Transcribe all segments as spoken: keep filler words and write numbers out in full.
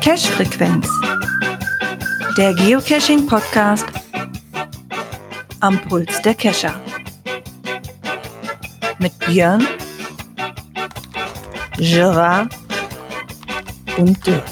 Cache-Frequenz, der Geocaching-Podcast am Puls der Cacher. Mit Björn, Gerard und Dirk.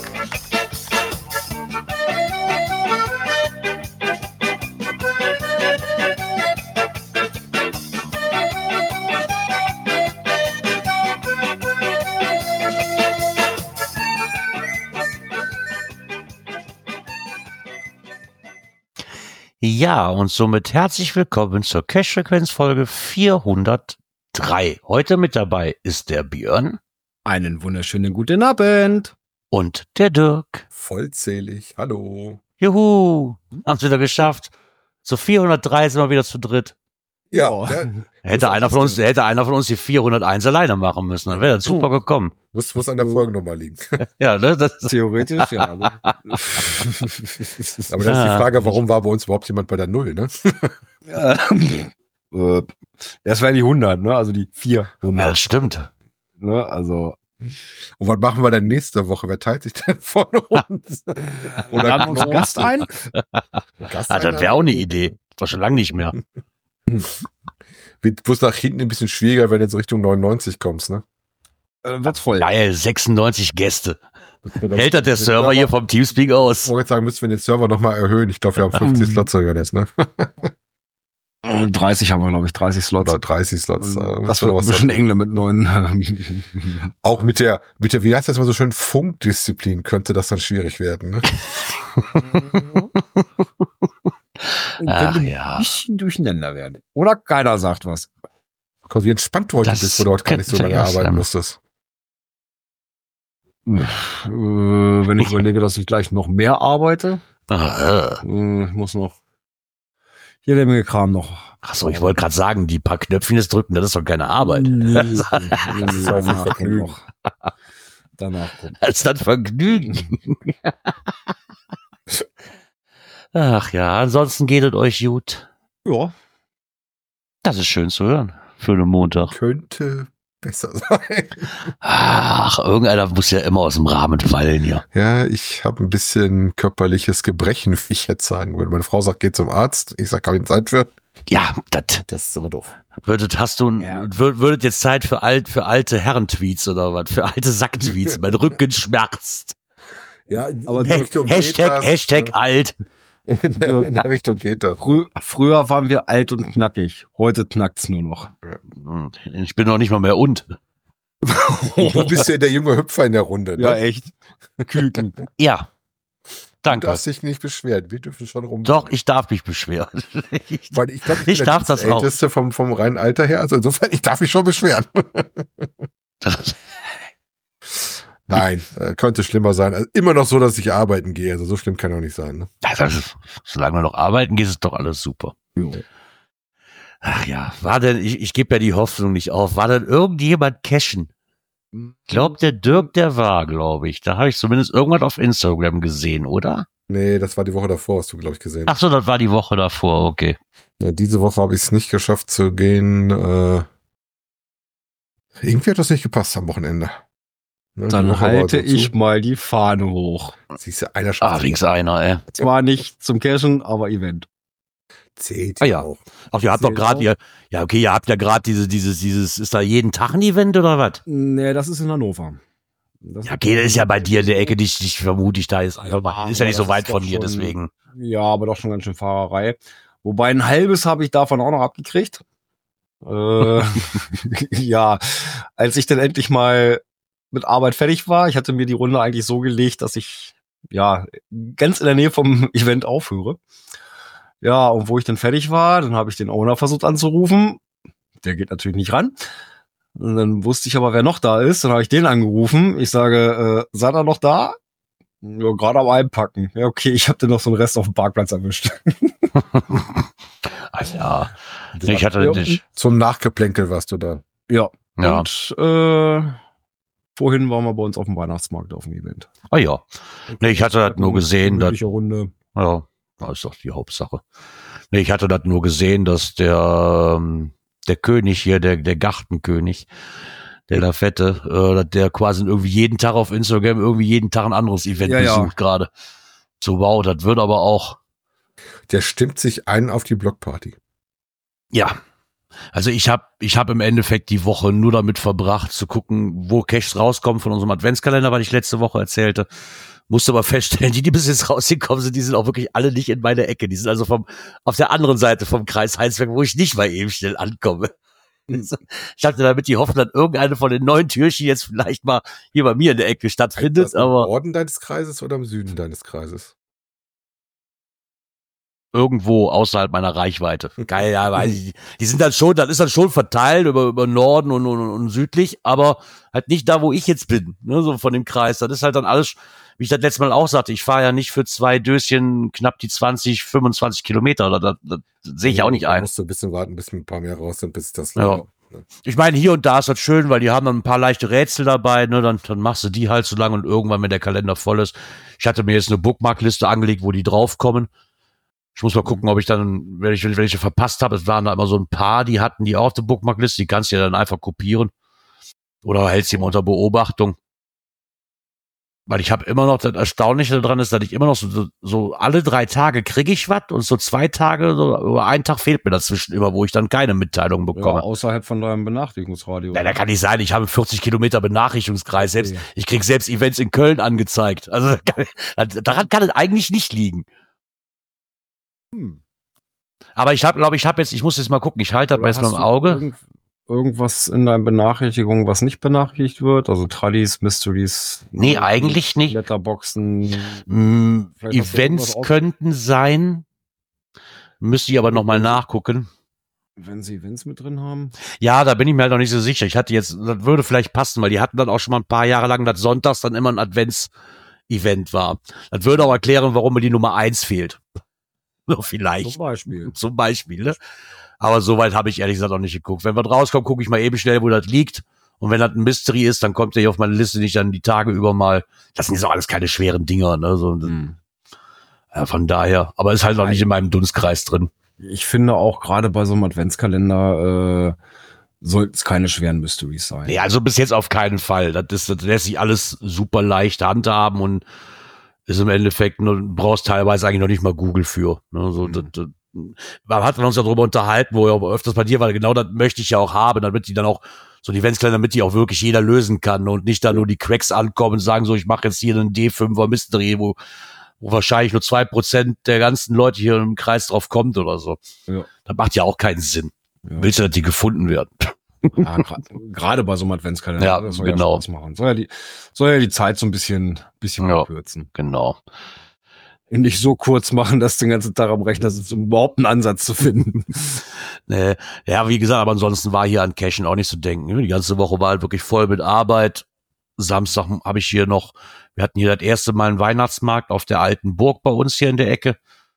Ja, und somit herzlich willkommen zur Cache-Frequenz-Folge vierhundertdrei. Heute mit dabei ist der Björn. Einen wunderschönen guten Abend. Und der Dirk. Vollzählig, hallo. Juhu, haben es wieder geschafft. Zu vierhundertdrei sind wir wieder zu dritt. Ja, Oh. ja. Hätte einer von uns, hätte einer von uns die vierhunderteins alleine machen müssen, dann wäre das super gekommen. Muss, muss an der Folgennummer liegen. Ja, ne, das, Theoretisch, ja. Aber Aber das ist die Frage, warum war bei uns überhaupt jemand bei der Null, ne? äh, das wären die hundert, ne? Also die ja, vierhundert. das stimmt. Ne? Also, Und was machen wir denn nächste Woche? Wer teilt sich denn von uns? oder laden wir uns einen Gast ein? Gast Ah, das wäre auch eine Idee. Das war schon lange nicht mehr. Wird bloß nach hinten ein bisschen schwieriger, wenn du jetzt Richtung neunundneunzig kommst, ne? Äh, wird's voll. Geil, sechsundneunzig Gäste. Hält das der Server hier vom Teamspeak aus? Ich wollte jetzt sagen, müssen wir den Server nochmal erhöhen. Ich glaube, wir haben fünfzig Slots sogar jetzt, ne? Äh, dreißig haben wir, glaube ich, dreißig Slots. Oder dreißig Slots. äh, Das wird ein bisschen eng mit neun. Auch mit der, mit der, wie heißt das mal so schön, Funkdisziplin könnte das dann schwierig werden, ne? Ach, Könnte ja. ein bisschen durcheinander werden. Oder keiner sagt was. Wie entspannt du heute Das bist, wo du heute gar nicht so könnte lange ja arbeiten sein. musstest. Äh, wenn ich überlege, dass ich gleich noch mehr arbeite, Ah, äh, ich muss noch jede Menge Kram noch. Achso, ich wollte gerade sagen, die paar Knöpfchen jetzt drücken, das ist doch keine Arbeit. Nee, Das ist danach Vergnügen. noch. Danach kommt. Als das Vergnügen. Ach ja, ansonsten geht es euch gut. Ja. Das ist schön zu hören für einen Montag. Könnte besser sein. Ach, irgendeiner muss ja immer aus dem Rahmen fallen hier. Ja, ich habe ein bisschen körperliches Gebrechen, wie ich jetzt sagen würde. Meine Frau sagt, geh zum Arzt. Ich sag, habe ich Zeit für? Ja, das Das ist aber doof. würdet, hast du, Ja. wür- würdet jetzt Zeit für alt, für alte Herrentweets oder was? Für alte Sacktweets. Mein Rücken schmerzt. Ja, Aber in die Richtung geht Hashtag, das, Hashtag ne? alt. In der, in der Richtung geht das. Frü früher waren wir alt und knackig. Heute knackt's nur noch. Ich bin noch nicht mal mehr und. Du bist ja der junge Hüpfer in der Runde. Ne? Ja, echt. Küken. Ja. Du Danke. darfst dich nicht beschweren. Wir dürfen schon rum. Doch, ich darf mich beschweren. Ich, Weil ich glaube, ich darf das auch. Älteste vom, vom reinen Alter her. Also insofern, ich darf mich schon beschweren. das, Nein, äh, könnte schlimmer sein. Also immer noch so, dass ich arbeiten gehe. Also so schlimm kann doch nicht sein. Ne? das ist, solange wir noch arbeiten, geht es doch alles super. Ach ja, war denn, ich, ich gebe ja die Hoffnung nicht auf, war denn irgendjemand cashen? Ich glaube, der Dirk, der war, glaube ich. Da habe ich zumindest irgendwas auf Instagram gesehen, oder? Nee, das war die Woche davor, hast du, glaube ich, gesehen. Ach so, das war die Woche davor, okay. Ja, diese Woche habe ich es nicht geschafft zu gehen. Äh, irgendwie hat das nicht gepasst am Wochenende. Ne, die Dann Woche war halte so zu. ich mal die Fahne hoch. Siehst du, einer Ah, schafft links einer, ey. Zwar nicht zum Cashen, aber Event. Zählt Ah ja. auch. Ach, ihr habt doch Zählt gerade, auch. ihr, ja, okay, ihr habt ja gerade dieses, dieses, dieses, ist da jeden Tag ein Event oder was? Nee, das ist in Hannover. Das Ja, okay, das ist ja bei dir in der Ecke, dich, dich vermute ich, da ist, also, ist ja nicht so das weit ist von doch dir, schon- deswegen. Ja, aber doch schon ganz schön Fahrerei. Wobei ein halbes habe ich davon auch noch abgekriegt. Äh, ja, als ich dann endlich mal mit Arbeit fertig war, ich hatte mir die Runde eigentlich so gelegt, dass ich ja ganz in der Nähe vom Event aufhöre. Ja, und wo ich dann fertig war, dann habe ich den Owner versucht anzurufen. Der geht natürlich nicht ran. Und dann wusste ich aber, wer noch da ist. Dann habe ich den angerufen. Ich sage, äh, seid ihr noch da? Ja, gerade am Einpacken. Ja, okay, ich habe dann noch so einen Rest auf dem Parkplatz erwischt. Ah, ja. Ich hatte Ja. nicht. Zum Nachgeplänkel warst du da. Ja. Ja. Und äh, vorhin waren wir bei uns auf dem Weihnachtsmarkt auf dem Event. Ah ja. Nee, ich hatte das nur gesehen, dass, Gemütliche Runde. ja, das ist doch die Hauptsache. Nee, ich hatte das nur gesehen, dass der, ähm, der König hier, der, der Gartenkönig, der Lafette, äh, der quasi irgendwie jeden Tag auf Instagram irgendwie jeden Tag ein anderes Event Ja, ja. besucht gerade. So, wow, das wird aber auch, Der stimmt sich ein auf die Blockparty. ja. Also ich habe ich hab im Endeffekt die Woche nur damit verbracht, zu gucken, wo Caches rauskommen von unserem Adventskalender, was ich letzte Woche erzählte. Musste aber feststellen, die, die bis jetzt rausgekommen sind, die sind auch wirklich alle nicht in meiner Ecke. Die sind also vom auf der anderen Seite vom Kreis Heinsberg, wo ich nicht mal eben schnell ankomme. Ich hatte damit die Hoffnung, dass irgendeine von den neuen Türchen jetzt vielleicht mal hier bei mir in der Ecke stattfindet. Ist das im Aber Norden deines Kreises oder im Süden deines Kreises? irgendwo außerhalb meiner Reichweite. Geil, ja, weiß ich nicht. Die sind dann schon, das ist dann schon verteilt über, über Norden und, und, und südlich, aber halt nicht da, wo ich jetzt bin, ne, so von dem Kreis. Das ist halt dann alles, wie ich das letztes Mal auch sagte, ich fahre ja nicht für zwei Döschen knapp die zwanzig, fünfundzwanzig Kilometer, das, das, das, das sehe ich auch nicht Da ein. musst du ein bisschen warten, bis ein paar mehr raus sind, bis das Ja. läuft. Ich meine, hier und da ist das schön, weil die haben dann ein paar leichte Rätsel dabei, ne, dann, dann machst du die halt so lange und irgendwann, wenn der Kalender voll ist. Ich hatte mir jetzt eine Bookmarkliste angelegt, wo die draufkommen. Ich muss mal gucken, ob ich dann, wenn ich welche verpasst habe, es waren da immer so ein paar, die hatten die auch auf der Bookmarkliste, die kannst du ja dann einfach kopieren. Oder hältst sie mal unter Beobachtung. Weil ich habe immer noch, das Erstaunliche daran ist, dass ich immer noch so, so alle drei Tage kriege ich was und so zwei Tage, so, oder ein Tag fehlt mir dazwischen immer, wo ich dann keine Mitteilung Ja, bekomme. außerhalb von deinem Benachrichtigungsradio. Ja, da kann nicht sein, ich habe vierzig Kilometer Benachrichtigungskreis, selbst, Okay. ich krieg selbst Events in Köln angezeigt. Also daran kann es eigentlich nicht liegen. Hm. Aber ich habe, glaube ich, habe jetzt, ich muss jetzt mal gucken, ich halte das mal Oder jetzt mal hast im du Auge. Irgend, irgendwas in deinen Benachrichtigungen, was nicht benachrichtigt wird? Also Tradis, Mysteries? Nee, eigentlich nicht. Letterboxen. Mm, Vielleicht hast du Events irgendwas auf- könnten sein, müsste ich aber nochmal nachgucken. Wenn sie Events mit drin haben? Ja, da bin ich mir halt noch nicht so sicher. Ich hatte jetzt, das würde vielleicht passen, weil die hatten dann auch schon mal ein paar Jahre lang, dass sonntags dann immer ein Advents-Event war. Das würde auch erklären, warum mir die Nummer eins fehlt. So vielleicht. Zum Beispiel. Zum Beispiel, ne? Aber soweit habe ich ehrlich gesagt auch nicht geguckt. Wenn was rauskommt, gucke ich mal eben schnell, wo das liegt. Und wenn das ein Mystery ist, dann kommt der hier auf meine Liste nicht dann die Tage über mal. Das sind jetzt auch alles keine schweren Dinger, ne? So, Hm. ja, von daher. Aber ist halt noch nicht in meinem Dunstkreis drin. Ich finde auch gerade bei so einem Adventskalender äh, sollten es keine schweren Mysteries sein. Nee, also bis jetzt auf keinen Fall. Das, ist, das lässt sich alles super leicht handhaben und ist im Endeffekt, nur, brauchst teilweise eigentlich noch nicht mal Google für. Ne? So, Mhm. das, das, wir hatten uns ja darüber unterhalten, wo ja auch öfters bei dir war, genau das möchte ich ja auch haben, damit die dann auch, so die Eventskalender, damit die auch wirklich jeder lösen kann und nicht da nur die Cracks ankommen und sagen so, ich mache jetzt hier einen D fünfer Mystery, wo, wo wahrscheinlich nur zwei Prozent der ganzen Leute hier im Kreis drauf kommt oder so. Ja. Das macht ja auch keinen Sinn. Ja. Willst du, dass die gefunden werden? Ja, gra- gerade bei so einem Adventskalender. Ja, das soll genau. ja Spaß machen. Soll ja die, soll ja die Zeit so ein bisschen, bisschen Ja. kürzen. Genau. Nicht so kurz machen, dass du den ganzen Tag am Rechner sitzt, um überhaupt einen Ansatz zu finden. Nee, ja, wie gesagt, aber ansonsten war hier an Cashen auch nicht zu denken. Die ganze Woche war halt wirklich voll mit Arbeit. Samstag habe ich hier noch, wir hatten hier das erste Mal einen Weihnachtsmarkt auf der alten Burg bei uns hier in der Ecke.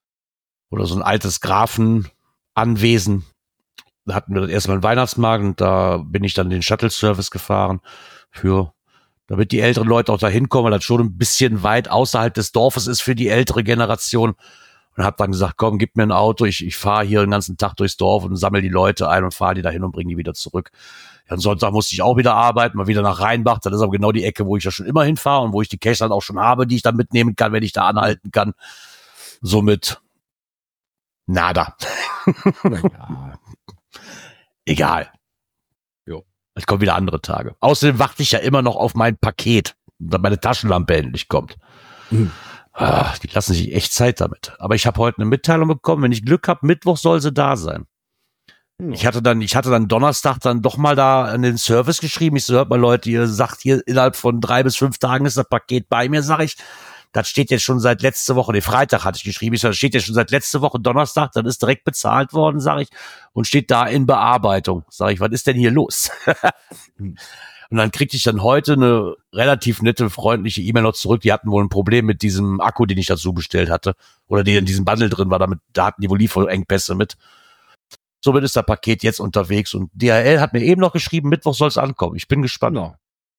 Oder so ein altes Grafenanwesen. Da hatten wir das erste Mal einen Weihnachtsmarkt und da bin ich dann den Shuttle-Service gefahren für, damit die älteren Leute auch da hinkommen, weil das schon ein bisschen weit außerhalb des Dorfes ist für die ältere Generation. Und habe dann gesagt, komm, gib mir ein Auto, ich, ich fahre hier den ganzen Tag durchs Dorf und sammle die Leute ein und fahre die dahin und bringe die wieder zurück. Ja, und Sonntag musste ich auch wieder arbeiten, mal wieder nach Rheinbach. Das ist aber genau die Ecke, wo ich ja schon immer hinfahre und wo ich die Cash dann auch schon habe, die ich dann mitnehmen kann, wenn ich da anhalten kann. Somit nada. Naja. Egal. Jo. Es kommen wieder andere Tage. Außerdem warte ich ja immer noch auf mein Paket, dass meine Taschenlampe endlich kommt. Mhm. Ah, die lassen sich echt Zeit damit. Aber ich habe heute eine Mitteilung bekommen, wenn ich Glück habe, Mittwoch soll sie da sein. Ja. Ich hatte dann, ich hatte dann Donnerstag dann doch mal da an den Service geschrieben. Ich so, hört mal Leute, ihr sagt hier, innerhalb von drei bis fünf Tagen ist das Paket bei mir, sag ich. Das steht jetzt schon seit letzte Woche, nee, Freitag hatte ich geschrieben, ich so, das steht jetzt schon seit letzte Woche Donnerstag, dann ist direkt bezahlt worden, sag ich, und steht da in Bearbeitung. Sag ich, was ist denn hier los? Und dann kriegte ich dann heute eine relativ nette, freundliche E-Mail noch zurück. Die hatten wohl ein Problem mit diesem Akku, den ich dazu bestellt hatte. Oder der in diesem Bundle drin war. Damit, da hatten die wohl Lieferengpässe mit. Somit ist das Paket jetzt unterwegs. Und D H L hat mir eben noch geschrieben, Mittwoch soll es ankommen. Ich bin gespannt. Genau.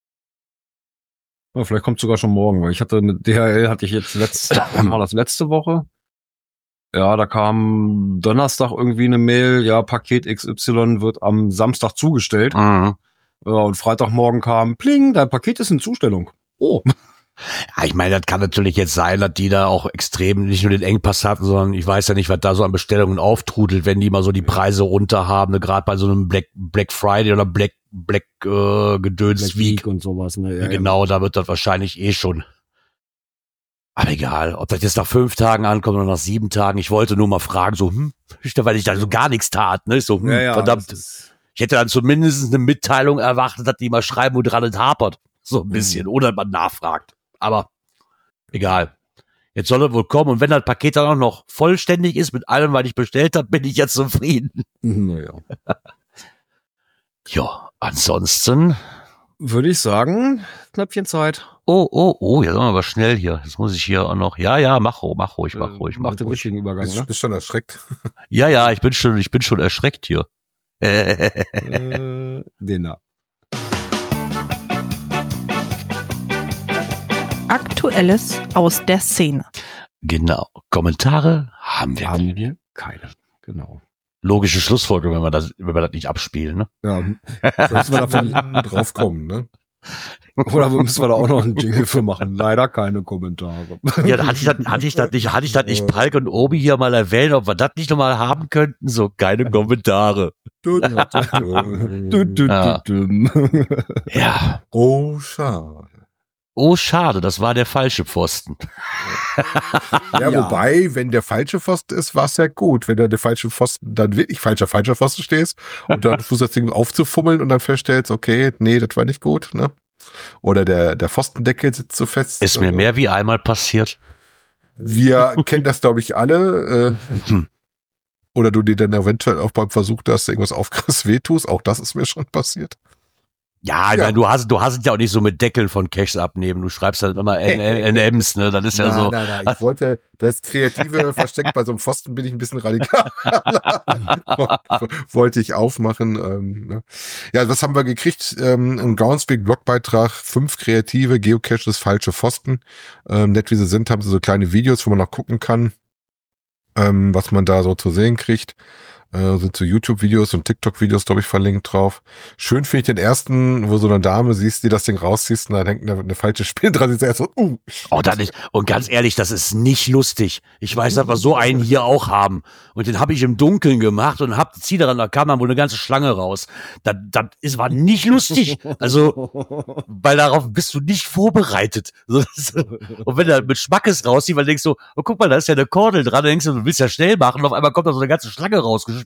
Ja, vielleicht kommt sogar schon morgen, weil ich hatte eine D H L, hatte ich jetzt letzte, war das letzte Woche. Ja, da kam Donnerstag irgendwie eine Mail, ja, Paket X Y wird am Samstag zugestellt. Mhm. Ja, und Freitagmorgen kam, pling, dein Paket ist in Zustellung. Oh. Ja, ich meine, das kann natürlich jetzt sein, dass die da auch extrem nicht nur den Engpass hatten, sondern ich weiß ja nicht, was da so an Bestellungen auftrudelt, wenn die mal so die Preise runter haben, ne? Gerade bei so einem Black Black Friday oder Black Black äh, Gedöns Black Week und sowas. Ne? Ja, genau, da wird das wahrscheinlich eh schon. Aber egal, ob das jetzt nach fünf Tagen ankommt oder nach sieben Tagen. Ich wollte nur mal fragen, so, hm, weil ich da so gar nichts tat, ne? So, hm, ja, ja, verdammt. Ich hätte dann zumindest eine Mitteilung erwartet, dass die mal schreiben, wo dran es hapert. So ein bisschen, mhm. Oder man nachfragt. Aber egal. Jetzt soll es wohl kommen. Und wenn das Paket dann auch noch vollständig ist mit allem, was ich bestellt habe, bin ich jetzt zufrieden. Naja. Ja, ansonsten würde ich sagen, Knöpfchen Zeit. Oh, oh, oh, jetzt sind wir aber schnell hier. Jetzt muss ich hier auch noch. Ja, ja, mach ruhig, mach ruhig, mach ruhig. Mach den richtigen Übergang, bist, ne? Bist schon erschreckt. Ja, ja, ich bin schon, ich bin schon erschreckt hier. äh, den da. Aktuelles aus der Szene. Genau. Kommentare haben wir. Haben wir keine. Genau. Logische Schlussfolgerung, wenn wir das, wenn wir das nicht abspielen, ne? Ja. Müssen wir davon drauf kommen, ne? Oder müssen wir da auch noch einen Jingle für machen? Leider keine Kommentare. Ja, hatte ich das, hatte ich das nicht, hatte ich das nicht Palk und Obi hier mal erwähnt, ob wir das nicht nochmal haben könnten? So, keine Kommentare. Ja. Ja. Oh, schade. Oh, schade, das war der falsche Pfosten. Ja, Ja. wobei, wenn der falsche Pfosten ist, war es ja gut. Wenn du der falsche Pfosten dann wirklich falscher, falscher Pfosten stehst und dann versuchst das Ding aufzufummeln und dann feststellst, okay, nee, das war nicht gut, ne? Oder der, der Pfostendeckel sitzt so fest. Ist mir mehr wie einmal passiert. Wir kennen das, glaube ich, alle. Äh, Hm. Oder du dir dann eventuell auch beim Versuch, dass du irgendwas aufkriegst, wehtust. Auch das ist mir schon passiert. Ja, ich Ja. meine, du hast, du hast es ja auch nicht so mit Deckeln von Caches abnehmen. Du schreibst halt immer N Ms, ne? Das ist ja nein, so. nein, nein, ich wollte das Kreative versteckt. Bei so einem Pfosten bin ich ein bisschen radikal. Wollte ich aufmachen. Ähm, ne? Ja, was haben wir gekriegt? Ähm, Ein Groundspeak-Blogbeitrag, fünf kreative Geocaches, falsche Pfosten. Ähm, nett wie sie sind, haben sie so kleine Videos, wo man noch gucken kann, ähm, was man da so zu sehen kriegt. Äh, sind so YouTube-Videos und TikTok-Videos, glaube ich, verlinkt drauf. Schön finde ich den ersten, wo so eine Dame siehst, die das Ding rausziehst und da hängt eine, eine falsche Spinne dran. Die sagt so, uh. Oh, das ist, und ganz ehrlich, das ist nicht lustig. Ich weiß, dass wir so einen hier auch haben. Und den habe ich im Dunkeln gemacht und hab, zieh daran, da kam dann wohl eine ganze Schlange raus. Das, das ist, war nicht lustig. Also, weil darauf bist du nicht vorbereitet. So, das, und wenn du mit Schmackes rauszieht, weil du denkst so, oh, guck mal, da ist ja eine Kordel dran, dann denkst du, du willst ja schnell machen und auf einmal kommt da so eine ganze Schlange rausgesprungen.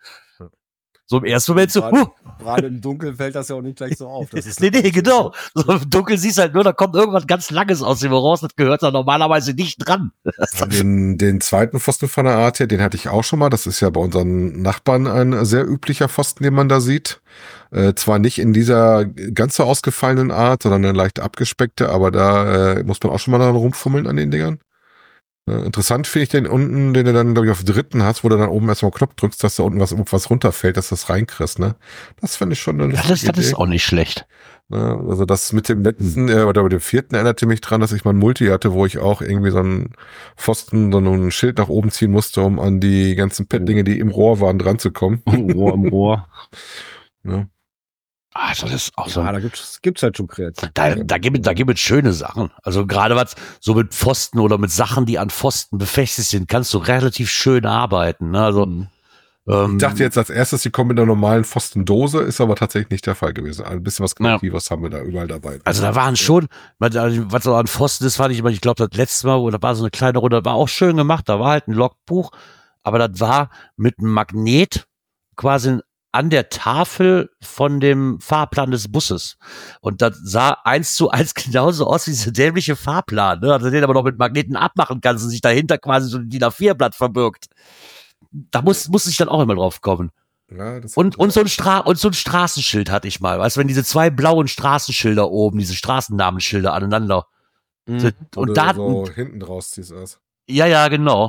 So im ersten Moment so, Gerade, huh. gerade im Dunkeln fällt das ja auch nicht gleich so auf. Das ist nee, nee, genau. So im Dunkeln siehst du halt nur, da kommt irgendwas ganz Langes aus dem raus, das gehört da normalerweise nicht dran. Den, den zweiten Pfosten von der Art her, den hatte ich auch schon mal. Das ist ja bei unseren Nachbarn ein sehr üblicher Pfosten, den man da sieht. Äh, zwar nicht in dieser ganz so ausgefallenen Art, sondern eine leicht abgespeckte, aber da äh, muss man auch schon mal dran rumfummeln an den Dingern. Äh, interessant finde ich den unten, den du dann, glaube ich, auf dritten hast, wo du dann oben erstmal einen Knopf drückst, dass da unten was, was runterfällt, dass du das reinkriegst, ne? Das finde ich schon eine Ja, lustige das, das ist Idee. auch nicht schlecht. Ja, also das mit dem letzten, äh, oder mit dem vierten erinnerte mich dran, dass ich mal ein Multi hatte, wo ich auch irgendwie so einen Pfosten, so ein Schild nach oben ziehen musste, um an die ganzen Pet-Dinge, die im Rohr waren, dran zu kommen. Rohr am Rohr. Ja. Also das ist auch so. Ja, da gibt's, gibt's halt schon kreativ. Da, da gibt es, da gibt es schöne Sachen. Also gerade was so mit Pfosten oder mit Sachen, die an Pfosten befestigt sind, kannst du relativ schön arbeiten. Ne? Also Mhm. ähm, Ich dachte jetzt als erstes, die kommen mit einer normalen Pfostendose, ist aber tatsächlich nicht der Fall gewesen. Ein bisschen was Kreatives haben wir da überall dabei. Also da waren schon, was so an Pfosten ist, fand ich immer, ich glaube, das letzte Mal, wo da war so eine kleine Runde, das war auch schön gemacht, da war halt ein Logbuch, aber das war mit einem Magnet quasi an der Tafel von dem Fahrplan des Busses. Und das sah eins zu eins genauso aus wie dieser dämliche Fahrplan, ne? Also den aber noch mit Magneten abmachen kannst und sich dahinter quasi so ein D I N A vier Blatt verbirgt. Da muss, muss ich dann auch immer drauf kommen. Ja, das Und, und so ein Stra und so ein Straßenschild hatte ich mal. Weißt du, wenn diese zwei blauen Straßenschilder oben, diese Straßennamenschilder aneinander. Mhm. Und da, so hinten draus ziehst du aus. ja, ja, genau.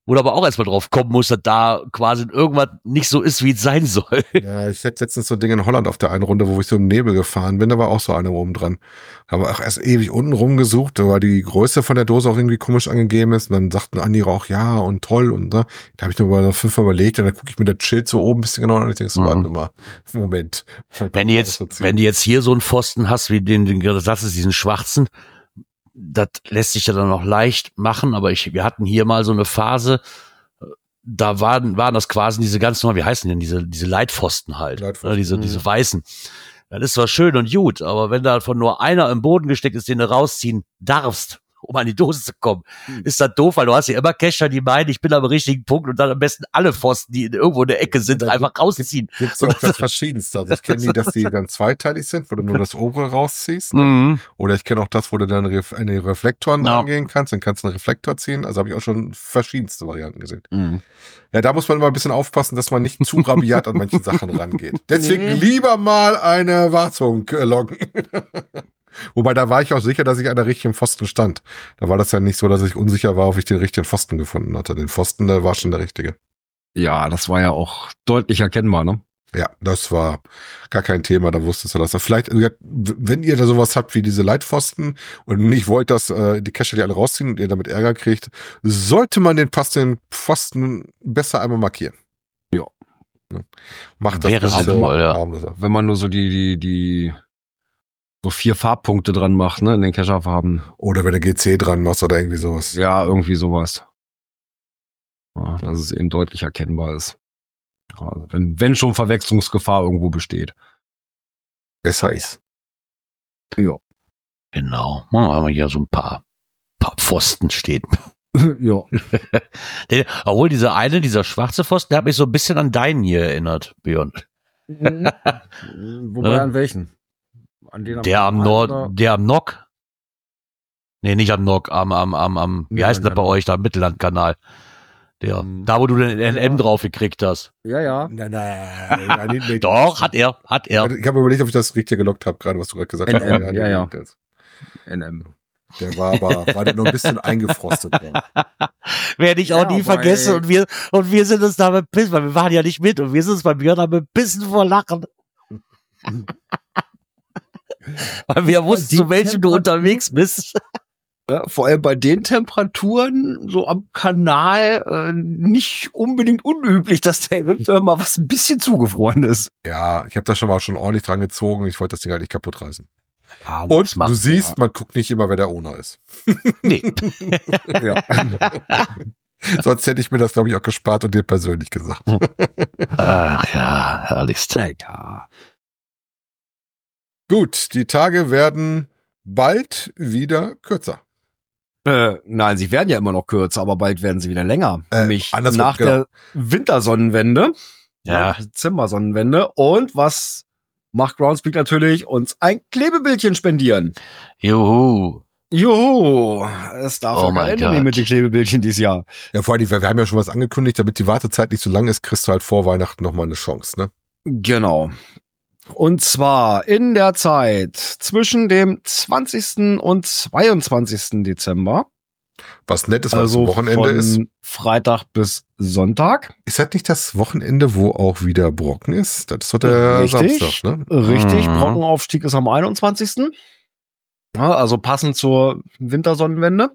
Wo du aber auch erstmal drauf kommen musst, dass da quasi irgendwas nicht so ist, wie es sein soll. Ja, ich hatte letztens so ein Ding in Holland auf der einen Runde, wo ich so im Nebel gefahren bin, da war auch so eine oben dran. Haben wir auch erst ewig unten rumgesucht, weil die Größe von der Dose auch irgendwie komisch angegeben ist. Und dann sagten andere auch, ja, und toll. Und ne, da habe ich mir mal fünfmal überlegt und dann gucke ich mir das Schild so oben ein bisschen genauer an und ich denke so, Mhm. warte mal, Moment. Wenn du jetzt, wenn du jetzt hier so einen Pfosten hast, wie den, den das ist, diesen schwarzen, das lässt sich ja dann noch leicht machen, aber ich, wir hatten hier mal so eine Phase, da waren, waren das quasi diese ganz normal, wie heißen denn diese, diese Leitpfosten halt, Leitpfosten, ne, diese, mhm. diese weißen. Das ist zwar schön und gut, aber wenn da von nur einer im Boden gesteckt ist, den du rausziehen darfst, um an die Dose zu kommen, ist das doof, weil du hast ja immer Cacher, die meinen, ich bin am richtigen Punkt und dann am besten alle Pfosten, die irgendwo in der Ecke sind, Da einfach rausziehen. Gibt's auch das Verschiedenste. Also ich kenne die, dass die dann zweiteilig sind, wo du nur das obere rausziehst. Mhm. Oder ich kenne auch das, wo du dann Ref an die Reflektoren Ja. angehen kannst, dann kannst du einen Reflektor ziehen. Also habe ich auch schon verschiedenste Varianten gesehen. Mhm. Ja, da muss man immer ein bisschen aufpassen, dass man nicht zu rabiat an manchen Sachen rangeht. Deswegen lieber mal eine Wartung äh, loggen. Wobei, da war ich auch sicher, dass ich an der richtigen Pfosten stand. Da war das ja nicht so, dass ich unsicher war, ob ich den richtigen Pfosten gefunden hatte. Den Pfosten, der war schon der richtige. Ja, das war ja auch deutlich erkennbar, ne? Ja, das war gar kein Thema, da wusstest du das. Vielleicht, wenn ihr da sowas habt wie diese Leitpfosten und nicht wollt, dass äh, die Cacher die alle rausziehen und ihr damit Ärger kriegt, sollte man den passenden Pfosten besser einmal markieren. Ja. Ja. Macht das Wäre bitte sinnvoll, ja. harmloser. Wenn man nur so die, die, die so vier Farbpunkte dran macht, ne, in den Cacher-Farben. Oder wenn du G C dran machst oder irgendwie sowas. Ja, irgendwie sowas. Ja, dass es eben deutlich erkennbar ist. Also wenn, wenn schon Verwechslungsgefahr irgendwo besteht. Besser ist. Ja. Genau. Machen wir mal hier so ein paar, paar Pfosten stehen. Ja. Der, obwohl dieser eine, dieser schwarze Pfosten, der hat mich so ein bisschen an deinen hier erinnert, Björn. Wobei Ja. an welchen? An den Der am Nord. Nord, der am Nock. Nee, nicht am Nock, am, am, am, am, wie Ja, heißt denn das bei genau. euch, da am Mittellandkanal. Der, Mhm. da wo du den N M drauf gekriegt hast. Ja, ja. Nein, nein, nein, nee, nee. Doch, hat er, hat er. Ich habe überlegt, ob ich das richtig gelockt habe, gerade was du gerade gesagt hast. N M, ja, ja. Der, N M. der war aber, war der noch ein bisschen eingefrostet. Werde ich auch Ja, nie wobei- vergessen und wir, und wir sind uns da bepissen, weil wir waren ja nicht mit und wir sind uns bei Björn da bepissen vor Lachen. Weil wir wussten, die zu welchem du Temperatur- unterwegs bist. Ja, vor allem bei den Temperaturen so am Kanal äh, nicht unbedingt unüblich, dass da eventuell mal was ein bisschen zugefroren ist. Ja, ich habe da schon mal schon ordentlich dran gezogen. Ich wollte das Ding halt nicht kaputt reißen. Ja, Und du siehst, man guckt nicht immer, wer der Owner ist. nee. Ja. Sonst hätte ich mir das, glaube ich, auch gespart und dir persönlich gesagt. Ach ja, herrlichst. Ja. Gut, die Tage werden bald wieder kürzer. Äh, nein, sie werden ja immer noch kürzer, aber bald werden sie wieder länger. Äh, Nämlich andersrum, nach genau. der Wintersonnenwende. Ja. Dezember-Sonnenwende. Und was macht Groundspeak natürlich? Uns ein Klebebildchen spendieren. Juhu. Juhu, es darf Oh ja kein mein Ende Gott. nehmen mit den Klebebildchen dieses Jahr. Ja, vor allem, wir, wir haben ja schon was angekündigt, damit die Wartezeit nicht so lang ist, kriegst du halt vor Weihnachten nochmal eine Chance, ne? Genau. Und zwar in der Zeit zwischen dem zwanzigsten und zweiundzwanzigsten Dezember. Was nett ist, weil Also es ein Wochenende von ist. Freitag bis Sonntag. Ist das nicht das Wochenende, wo auch wieder Brocken ist? Das ist doch der Richtig. Samstag, ne? Richtig, Mhm. Brockenaufstieg ist am einundzwanzigsten Ja, also passend zur Wintersonnenwende.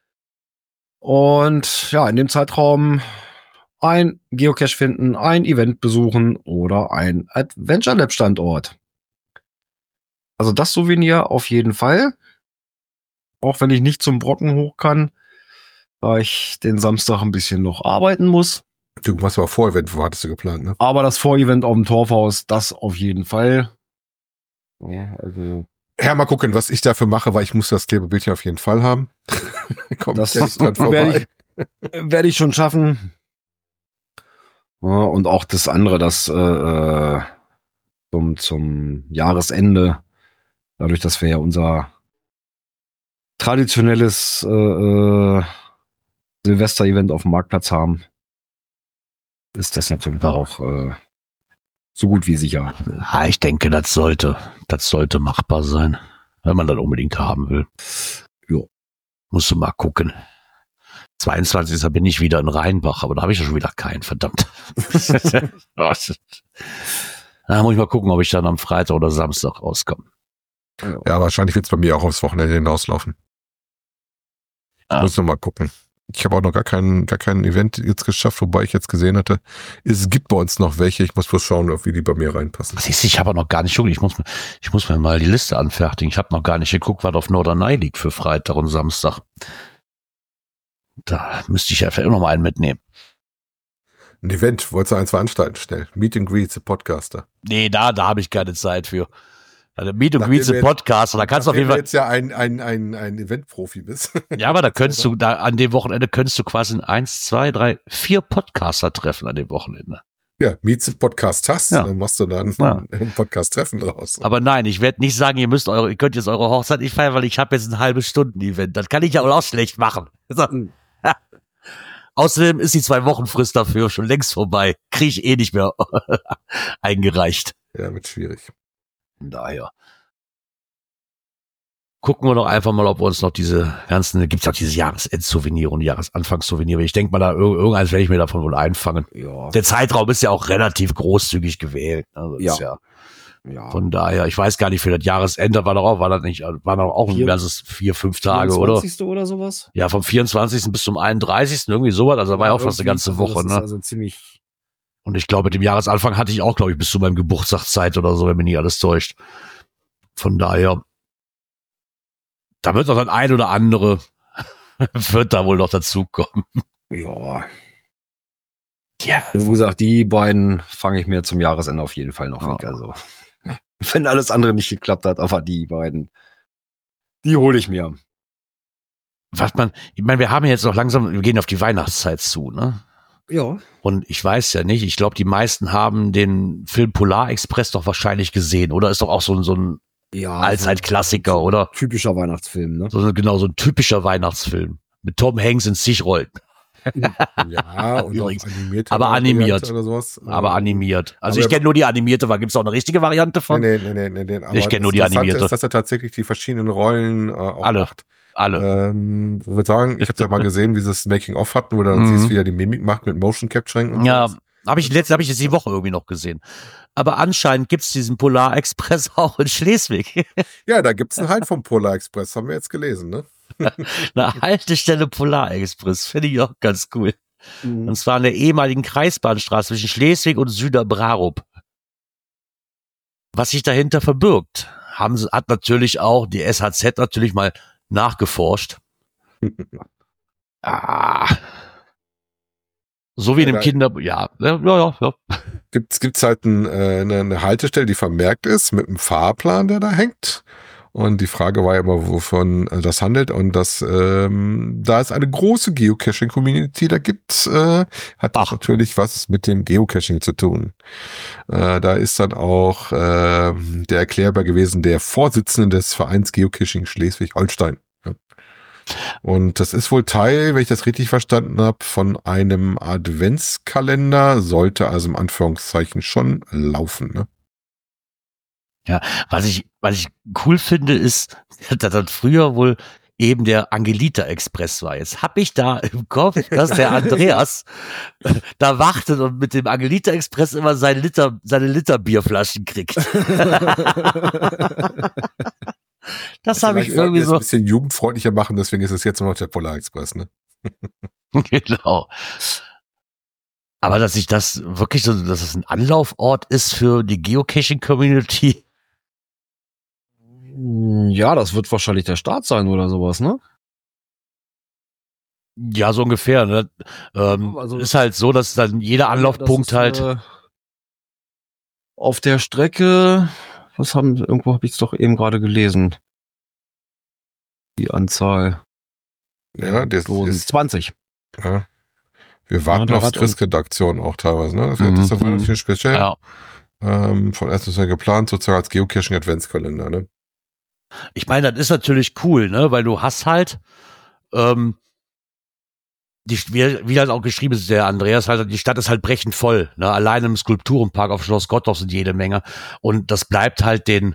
Und ja, in dem Zeitraum ein Geocache finden, ein Event besuchen oder ein Adventure Lab Standort. Also das Souvenir auf jeden Fall. Auch wenn ich nicht zum Brocken hoch kann, da ich den Samstag ein bisschen noch arbeiten muss. Du machst aber Vorevent, wo hattest du geplant, ne? Aber das Vorevent auf dem Torfhaus, das auf jeden Fall. Ja, also Ja, mal gucken, was ich dafür mache, weil ich muss das Klebebildchen auf jeden Fall haben. Kommt Das der nicht dran werde vorbei. ich, werde ich schon schaffen. Ja, und auch das andere, das äh, äh, zum, zum Jahresende, dadurch, dass wir ja unser traditionelles äh, äh, Silvester-Event auf dem Marktplatz haben, ist das natürlich auch äh, so gut wie sicher. Ja, ich denke, das sollte, das sollte machbar sein, wenn man das unbedingt haben will. Jo. Musst du mal gucken. zweiundzwanzigsten bin ich wieder in Rheinbach, aber da habe ich ja schon wieder keinen, verdammt. Da muss ich mal gucken, ob ich dann am Freitag oder Samstag rauskomme. Ja, wahrscheinlich wird es bei mir auch aufs Wochenende hinauslaufen. Ich Ah. muss noch mal gucken. Ich habe auch noch gar kein, gar kein Event jetzt geschafft, wobei ich jetzt gesehen hatte, es gibt bei uns noch welche. Ich muss bloß schauen, wie die bei mir reinpassen. Siehst du, ich habe auch noch gar nicht geguckt. Ich muss, mir- ich muss mir mal die Liste anfertigen. Ich habe noch gar nicht geguckt, was auf Norderney liegt für Freitag und Samstag. Da müsste ich ja vielleicht noch mal einen mitnehmen. Ein Event, wolltest du eins veranstalten, schnell. Meet and Greet, the Podcaster. Nee, da, da habe ich keine Zeit für. Also Meet and Nachdem Greet the wir jetzt- Podcast, da kannst du auf jeden Nachdem du Fall. jetzt ja ein, ein, ein, ein Event-Profi bist. Ja, aber da könntest du, da an dem Wochenende könntest du quasi eins, zwei, drei, vier Podcaster treffen an dem Wochenende. Ja, Meet the Podcast hast, Ja. dann machst du dann Ja. ein Podcast-Treffen draus. Aber nein, ich werde nicht sagen, ihr müsst eure, ihr könnt jetzt eure Hochzeit nicht feiern, weil ich habe jetzt ein halbes Stunden-Event. Das kann ich ja auch schlecht machen. So. Mhm. Außerdem ist die zwei Wochen Frist dafür schon längst vorbei. Kriege ich eh nicht mehr eingereicht. Ja, wird schwierig. Von daher. Gucken wir doch einfach mal, ob wir uns noch diese ganzen, gibt's auch diese Jahresend-Souvenir und Jahresanfangssouvenir. Ich denke mal, da ir- irgendeins werde ich mir davon wohl einfangen. Ja. Der Zeitraum ist ja auch relativ großzügig gewählt. Also Ja. ist ja ja. von daher, ich weiß gar nicht, für das Jahresende war doch auch, war das nicht, war doch auch ein Vier- ganzes vier, fünf Tage, oder? vierundzwanzigsten oder sowas? Ja, vom vierundzwanzigsten bis zum einunddreißigsten irgendwie sowas. Also da war ja auch fast eine ganze Irgendwie, Woche, also das ne? ist also ziemlich. Und ich glaube, mit dem Jahresanfang hatte ich auch, glaube ich, bis zu meinem Geburtstag Zeit oder so, wenn mich nicht alles täuscht. Von daher, da wird noch das ein oder andere, wird da wohl noch dazukommen. Ja. Ja. Wie gesagt, die beiden fange ich mir zum Jahresende auf jeden Fall noch Ja. weg. Also, wenn alles andere nicht geklappt hat, aber die beiden, die hole ich mir. Was man, ich meine, wir haben ja jetzt noch langsam, wir gehen auf die Weihnachtszeit zu, ne? Ja. Und ich weiß ja nicht, ich glaube, die meisten haben den Film Polar Express doch wahrscheinlich gesehen, oder? Ist doch auch so ein, so ein Ja. Allzeitklassiker, oder? Typischer Weihnachtsfilm, ne? So, genau, so ein typischer Weihnachtsfilm. Mit Tom Hanks in Zichrollen. Ja, und Übrigens. auch animiert. Aber animiert. Oder sowas. Aber animiert. Also Aber ich er- kenne nur die animierte, gibt es auch eine richtige Variante von? Nee, nee, nee, nee, nee. Aber Ich kenn nur die das Interessante animierte. ist, dass er tatsächlich die verschiedenen Rollen äh, auch Alle. macht. Alle. Ähm, ich würde sagen, ich habe ja mal gesehen, wie sie das Making-of hatten, wo du dann Mhm. siehst, wie er die Mimik macht mit Motion Capturing und Ja, sowas. habe ich letzte, habe ich jetzt die Woche irgendwie noch gesehen. Aber anscheinend gibt's diesen Polar Express auch in Schleswig. Ja, da gibt's einen Halt vom Polar Express, haben wir jetzt gelesen, ne? Eine Haltestelle Polar Express. Finde ich auch ganz cool. Mhm. Und zwar an der ehemaligen Kreisbahnstraße zwischen Schleswig und Süderbrarup. Was sich dahinter verbirgt, haben sie, hat natürlich auch die S H Z natürlich mal nachgeforscht. Ah. So wie in Ja, dem da- Kinder, ja, ja, ja, ja. Gibt's, gibt's halt ein, äh, eine, eine Haltestelle, die vermerkt ist, mit einem Fahrplan, der da hängt. Und die Frage war ja immer, wovon äh, das handelt. Und das, ähm, da es eine große Geocaching-Community da gibt, äh, hat das Ach. natürlich was mit dem Geocaching zu tun. Äh, da ist dann auch äh, der Erklärbar gewesen, der Vorsitzende des Vereins Geocaching Schleswig-Holstein. Ja. Und das ist wohl Teil, wenn ich das richtig verstanden habe, von einem Adventskalender, sollte also im Anführungszeichen schon laufen. Ne? Was ich, was ich cool finde, ist, dass das früher wohl eben der Angelita Express war. Jetzt hab ich da im Kopf, dass der Andreas da wartet und mit dem Angelita Express immer sein Liter, seine Liter Bierflaschen kriegt. Das habe ich Vielleicht sollten wir irgendwie es so. ein bisschen jugendfreundlicher machen, deswegen ist es jetzt nur noch der Polar Express. Ne? Genau. Aber dass sich das wirklich so, dass es ein Anlaufort ist für die Geocaching-Community. Ja, das wird wahrscheinlich der Start sein oder sowas, ne? Ja, so ungefähr. Ne? Ähm, Also- ist halt so, dass dann jeder Anlaufpunkt Das ist, halt. äh, auf der Strecke, was haben, irgendwo habe ich es doch eben gerade gelesen. Die Anzahl. Ja, das Dosen. ist, zwanzig. ja. Wir warten Ja, da auf hat- Stressredaktion auch teilweise. Ne? Das Mhm. ist auf jeden Fall speziell. Ja. Ähm, von erstens ja geplant, sozusagen als Geocaching Adventskalender. Ne? Ich meine, das ist natürlich cool, ne, weil du hast halt, ähm, die, wie, wie halt auch geschrieben ist, der Andreas halt, die Stadt ist halt brechend voll, ne, allein im Skulpturenpark auf Schloss Gottorf sind jede Menge und das bleibt halt den,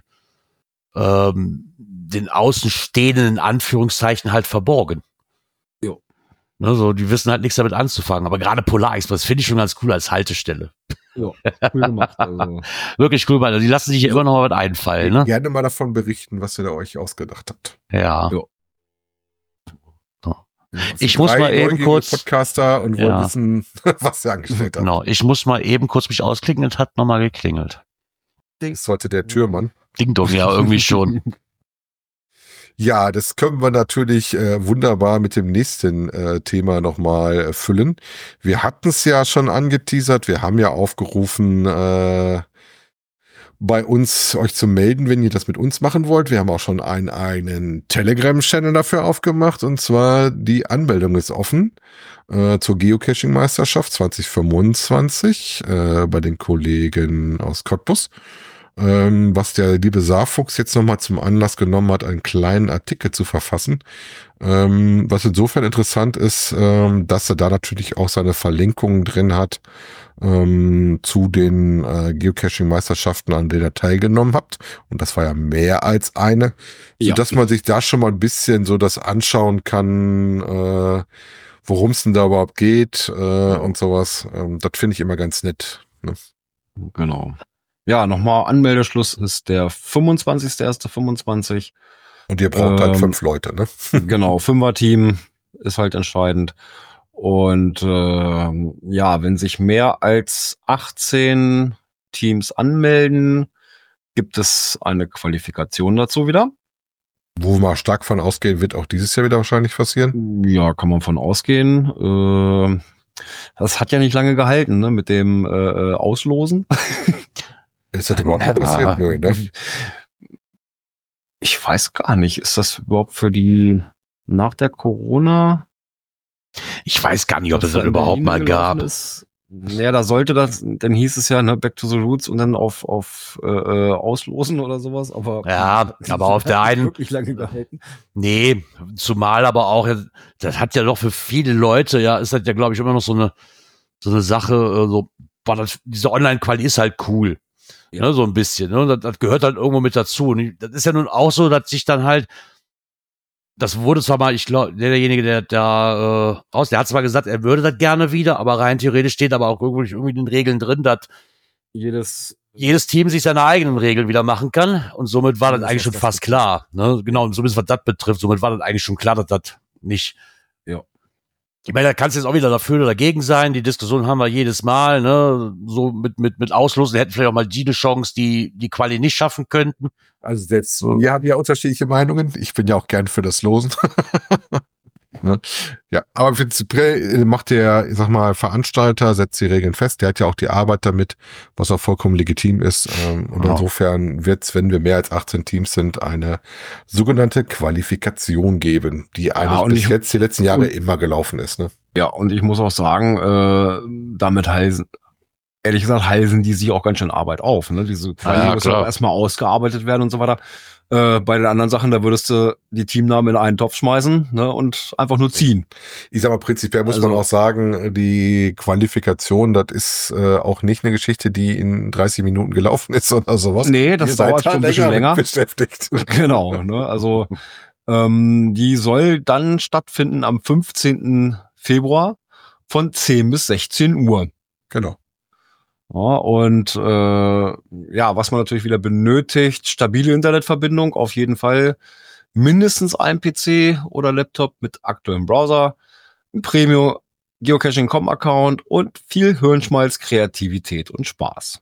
ähm, den Außenstehenden in Anführungszeichen halt verborgen. Jo. Ne, so, die wissen halt nichts damit anzufangen. Aber gerade Polar Express finde ich schon ganz cool als Haltestelle. Ja, cool gemacht. Also. Wirklich cool, weil die lassen sich ja immer noch mal was einfallen. Ne? Gerne mal davon berichten, was ihr da euch ausgedacht habt. Ja. Ja. So. Das Ich sind muss drei mal eben neugierige kurz- Podcaster und wollen Ja. wissen, was ihr angestellt habt. Genau. Ich muss mal eben kurz mich ausklicken, es hat nochmal geklingelt. Das ist heute der Türmann. Ding doch, ja, irgendwie schon. Ja, das können wir natürlich äh, wunderbar mit dem nächsten äh, Thema nochmal äh, füllen. Wir hatten es ja schon angeteasert, wir haben ja aufgerufen, äh, bei uns euch zu melden, wenn ihr das mit uns machen wollt. Wir haben auch schon einen, einen Telegram-Channel dafür aufgemacht, und zwar die Anmeldung ist offen äh, zur Geocaching-Meisterschaft zwanzig fünfundzwanzig äh, bei den Kollegen aus Cottbus. Ähm, was der liebe Saarfuchs jetzt nochmal zum Anlass genommen hat, einen kleinen Artikel zu verfassen. Ähm, was insofern interessant ist, ähm, dass er da natürlich auch seine Verlinkungen drin hat ähm, zu den äh, Geocaching-Meisterschaften, an denen ihr teilgenommen habt. Und das war ja mehr als eine, Ja. sodass man sich da schon mal ein bisschen so das anschauen kann, äh, worum es denn da überhaupt geht äh, und sowas. Ähm, das finde ich immer ganz nett. Ne? Genau. Ja, nochmal, Anmeldeschluss ist der fünfundzwanzigster erster fünfundzwanzig. Und ihr braucht halt Ähm, fünf Leute, ne? Genau, Fünfer-Team ist halt entscheidend. Und ähm, ja, wenn sich mehr als achtzehn Teams anmelden, gibt es eine Qualifikation dazu wieder. Wo wir stark von ausgehen, wird auch dieses Jahr wieder wahrscheinlich passieren. Ja, kann man von ausgehen. Äh, das hat ja nicht lange gehalten, ne, mit dem äh, äh, Auslosen. Ist das überhaupt noch passiert? Nö, ne? Ich weiß gar nicht, ist das überhaupt für die nach der Corona? Ich weiß gar nicht, ob es da das in überhaupt Berlin mal gelaufen gab. ist? Ja, da sollte das, dann hieß es ja, ne, Back to the Roots und dann auf, auf äh, äh, Auslosen oder sowas, aber Ja, aber auf der hat einen- wirklich lange gehalten. Nee, zumal aber auch, das hat ja doch für viele Leute, ja, ist das ja, glaube ich, immer noch so eine, so eine Sache, äh, so, boah, das, diese Online-Quali ist halt cool. Ja. Ne, so ein bisschen, ne? Das, das gehört halt irgendwo mit dazu. Und ich- das ist ja nun auch so, dass sich dann halt, das wurde zwar mal, ich glaube, derjenige, der da äh, raus, der hat zwar gesagt, er würde das gerne wieder, aber rein theoretisch steht aber auch irgendwie, irgendwie in den Regeln drin, dass Jedes jedes Team sich seine eigenen Regeln wieder machen kann. Und somit war Ja, das das eigentlich ist schon das fast Wichtigste. klar. Ne? Genau, und zumindest was das betrifft, somit war das eigentlich schon klar, dass das nicht. Ja. Ich meine, da kannst du jetzt auch wieder dafür oder dagegen sein. Die Diskussion haben wir jedes Mal, ne? So mit, mit, mit Auslosen. Die hätten vielleicht auch mal die eine Chance, die die Quali nicht schaffen könnten. Also selbst wir haben ja unterschiedliche Meinungen. Ich bin ja auch gern für das Losen. Ne? Ja, aber prinzipiell macht der, ich sag mal, Veranstalter, setzt die Regeln fest. Der hat ja auch die Arbeit damit, was auch vollkommen legitim ist. Ähm, Und Ja. insofern wird es, wenn wir mehr als achtzehn Teams sind, eine sogenannte Qualifikation geben, die eigentlich und bis ich- jetzt die letzten Jahre und- immer gelaufen ist. Ne? Ja, und ich muss auch sagen, äh, damit heißen, ehrlich gesagt, heißen die sich auch ganz schön Arbeit auf. Ne? Diese Quali Ja, muss ja klar. auch erstmal ausgearbeitet werden und so weiter. Äh, bei den anderen Sachen, da würdest du die Teamnamen in einen Topf schmeißen, ne, und einfach nur ziehen. Ich sag mal, prinzipiell muss Also- man auch sagen, die Qualifikation, das ist äh, auch nicht eine Geschichte, die in dreißig Minuten gelaufen ist oder sowas. Nee, das Ihr seid dauert da schon ein bisschen mit länger. beschäftigt. Genau, ne, also ähm, die soll dann stattfinden am fünfzehnten Februar von zehn bis sechzehn Uhr. Genau. Ja, und äh, ja, was man natürlich wieder benötigt, stabile Internetverbindung, auf jeden Fall mindestens ein P C oder Laptop mit aktuellem Browser, ein Premium Geocaching Punkt com Account und viel Hirnschmalz, Kreativität und Spaß.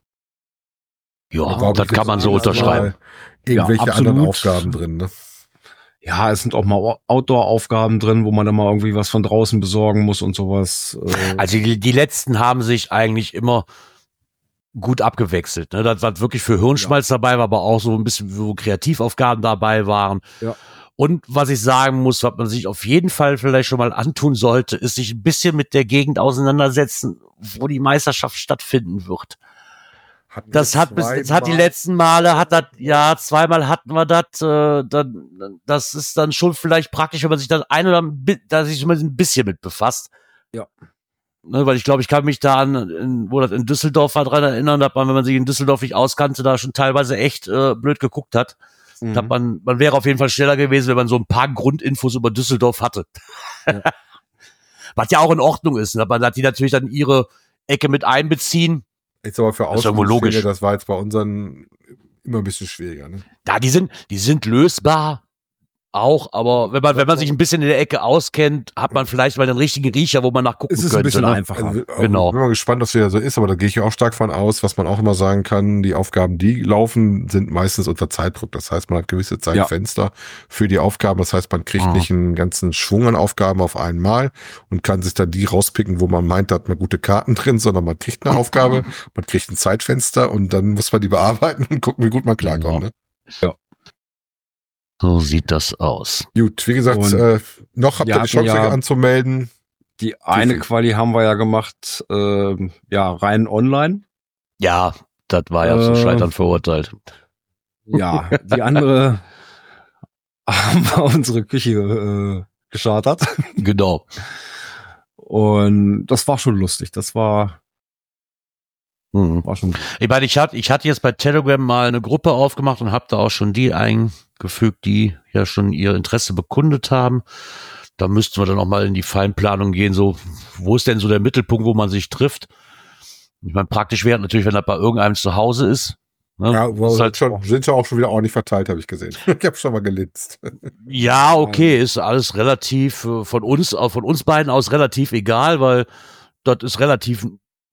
Ja, Warum das kann man so gibt's unterschreiben. mal Irgendwelche Ja, anderen absolut. Aufgaben drin, ne? Ja, es sind auch mal Outdoor-Aufgaben drin, wo man dann mal irgendwie was von draußen besorgen muss und sowas. Äh, Also die, die letzten haben sich eigentlich immer gut abgewechselt. Ne? Das, was wirklich für Hirnschmalz dabei war, aber auch so ein bisschen, wo Kreativaufgaben dabei waren. Ja. Und was ich sagen muss, was man sich auf jeden Fall vielleicht schon mal antun sollte, ist sich ein bisschen mit der Gegend auseinandersetzen, wo die Meisterschaft stattfinden wird. Hatten Das wir hat bis, das hat die zweimal- letzten Male, hat das, ja, zweimal hatten wir das, äh, dann, das ist dann schon vielleicht praktisch, wenn man sich das ein oder ein bi- da sich zumindest ein bisschen mit befasst. Ja. Ne, weil ich glaube, ich kann mich da an, in, wo das in Düsseldorf war, dran erinnern, dass man, wenn man sich in Düsseldorf nicht auskannte, da schon teilweise echt äh, blöd geguckt hat. mhm. Dass man, man wäre auf jeden Fall schneller gewesen, wenn man so ein paar Grundinfos über Düsseldorf hatte. Ja. Was ja auch in Ordnung ist, ne? Man hat die natürlich dann ihre Ecke mit einbeziehen. Jetzt aber für Das ist irgendwo Ausflüge, logisch. das war jetzt bei unseren immer ein bisschen schwieriger. Ne? Ja, die sind, die sind lösbar. Auch, aber wenn man, wenn man sich ein bisschen in der Ecke auskennt, hat man vielleicht mal den richtigen Riecher, wo man nachgucken Es ist könnte. ein bisschen ne? einfacher. Also, Genau. Ich bin mal gespannt, was wieder so ist, aber da gehe ich auch stark von aus. Was man auch immer sagen kann, die Aufgaben, die laufen, sind meistens unter Zeitdruck. Das heißt, man hat gewisse Zeitfenster für die Aufgaben. Das heißt, man kriegt Mhm. nicht einen ganzen Schwung an Aufgaben auf einmal und kann sich dann die rauspicken, wo man meint, da hat man gute Karten drin, sondern man kriegt eine Aufgabe, man kriegt ein Zeitfenster und dann muss man die bearbeiten und gucken, wie gut man klarkommt. Ne? So sieht das aus. Gut, wie gesagt, Und äh, noch habt wir ihr die hatten Chance, ja- euch anzumelden. Die eine viel. Quali haben wir ja gemacht, ähm, ja, rein online. Ja, das war ja zum Äh, Scheitern verurteilt. Ja, die andere haben wir unsere Küche äh, geschartert. Genau. Und das war schon lustig. Das war, Mhm. war schon. Ich meine, ich hatte, ich hatte jetzt bei Telegram mal eine Gruppe aufgemacht und habe da auch schon die eingefügt, die ja schon ihr Interesse bekundet haben. Da müssten wir dann auch mal in die Feinplanung gehen, so, wo ist denn so der Mittelpunkt, wo man sich trifft? Ich meine, praktisch wäre natürlich, wenn das bei irgendeinem zu Hause ist. Ne? Ja, Das wow, ist halt, schon, sind ja auch schon wieder ordentlich verteilt, habe ich gesehen. Ich habe schon mal gelinst. ja, okay, ist alles relativ, äh, von uns, äh, von uns beiden aus relativ egal, weil das ist relativ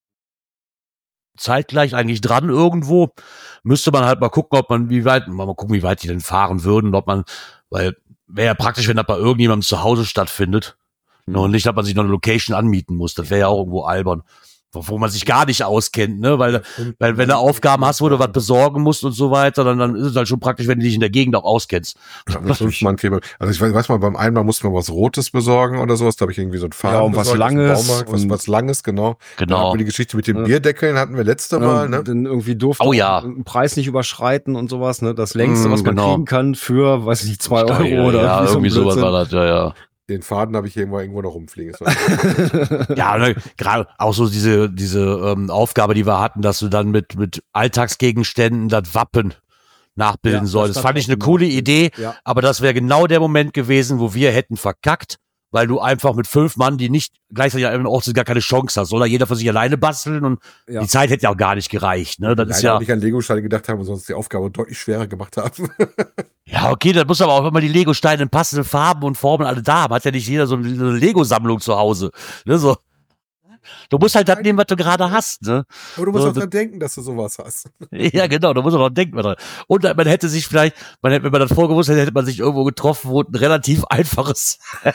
zeitgleich eigentlich dran irgendwo. Müsste man halt mal gucken, ob man, wie weit, mal gucken, wie weit die denn fahren würden, ob man, weil wäre ja praktisch, wenn das bei irgendjemandem zu Hause stattfindet. Mhm. Ne, und nicht, dass man sich noch eine Location anmieten muss. Das wäre ja auch irgendwo albern. Wo wo man sich gar nicht auskennt, ne? Weil, weil wenn du Aufgaben hast, wo du was besorgen musst und so weiter, dann, dann ist es halt schon praktisch, wenn du dich in der Gegend auch auskennst. Ja, fünf Mann Käfer. Also ich weiß, weiß mal, beim einmal mussten wir was Rotes besorgen oder sowas. Da habe ich irgendwie so ein Faden Ja, und was besorgt aus dem Langes Baumarkt, was, und- was Langes, genau. Dann Genau. hatten wir die Geschichte mit den Ja. Bierdeckeln hatten wir letzte Mal, ne? Dann irgendwie durfte Oh ja. auch einen Preis nicht überschreiten und sowas, ne? Das längste, Mm, was man genau. kriegen kann für, weiß ich nicht, zwei Euro ja, oder ja, wie so ein irgendwie sowas Blödsinn. war das, ja, ja. Den Faden habe ich irgendwo irgendwo noch rumfliegen. Das war- Ja, ne, gerade auch so diese, diese ähm, Aufgabe, die wir hatten, dass du dann mit, mit Alltagsgegenständen das Wappen nachbilden Ja, das solltest. stand Fand ich auch eine genau. coole Idee, Ja. aber das wäre genau der Moment gewesen, wo wir hätten verkackt, weil du einfach mit fünf Mann, die nicht gleichzeitig an einem Ort sind, gar keine Chance hast. Soll da jeder für sich alleine basteln und Ja. die Zeit hätte ja auch gar nicht gereicht. Ne? Das ist Leider ja, auch nicht an Lego-Steine gedacht haben und sonst die Aufgabe deutlich schwerer gemacht haben. ja, okay, das muss aber auch immer die Lego-Steine in passenden Farben und Formen alle da haben. Hat ja nicht jeder so eine Lego-Sammlung zu Hause. Ne? So. Du musst halt das nehmen, was du gerade hast. Ne? Aber du musst So, auch dran denken, dass du sowas hast. Ja, genau, da muss man auch denken dran. Und man hätte sich vielleicht, man hätte, wenn man das vorgewusst hätte, hätte man sich irgendwo getroffen, wo es ein relativ einfaches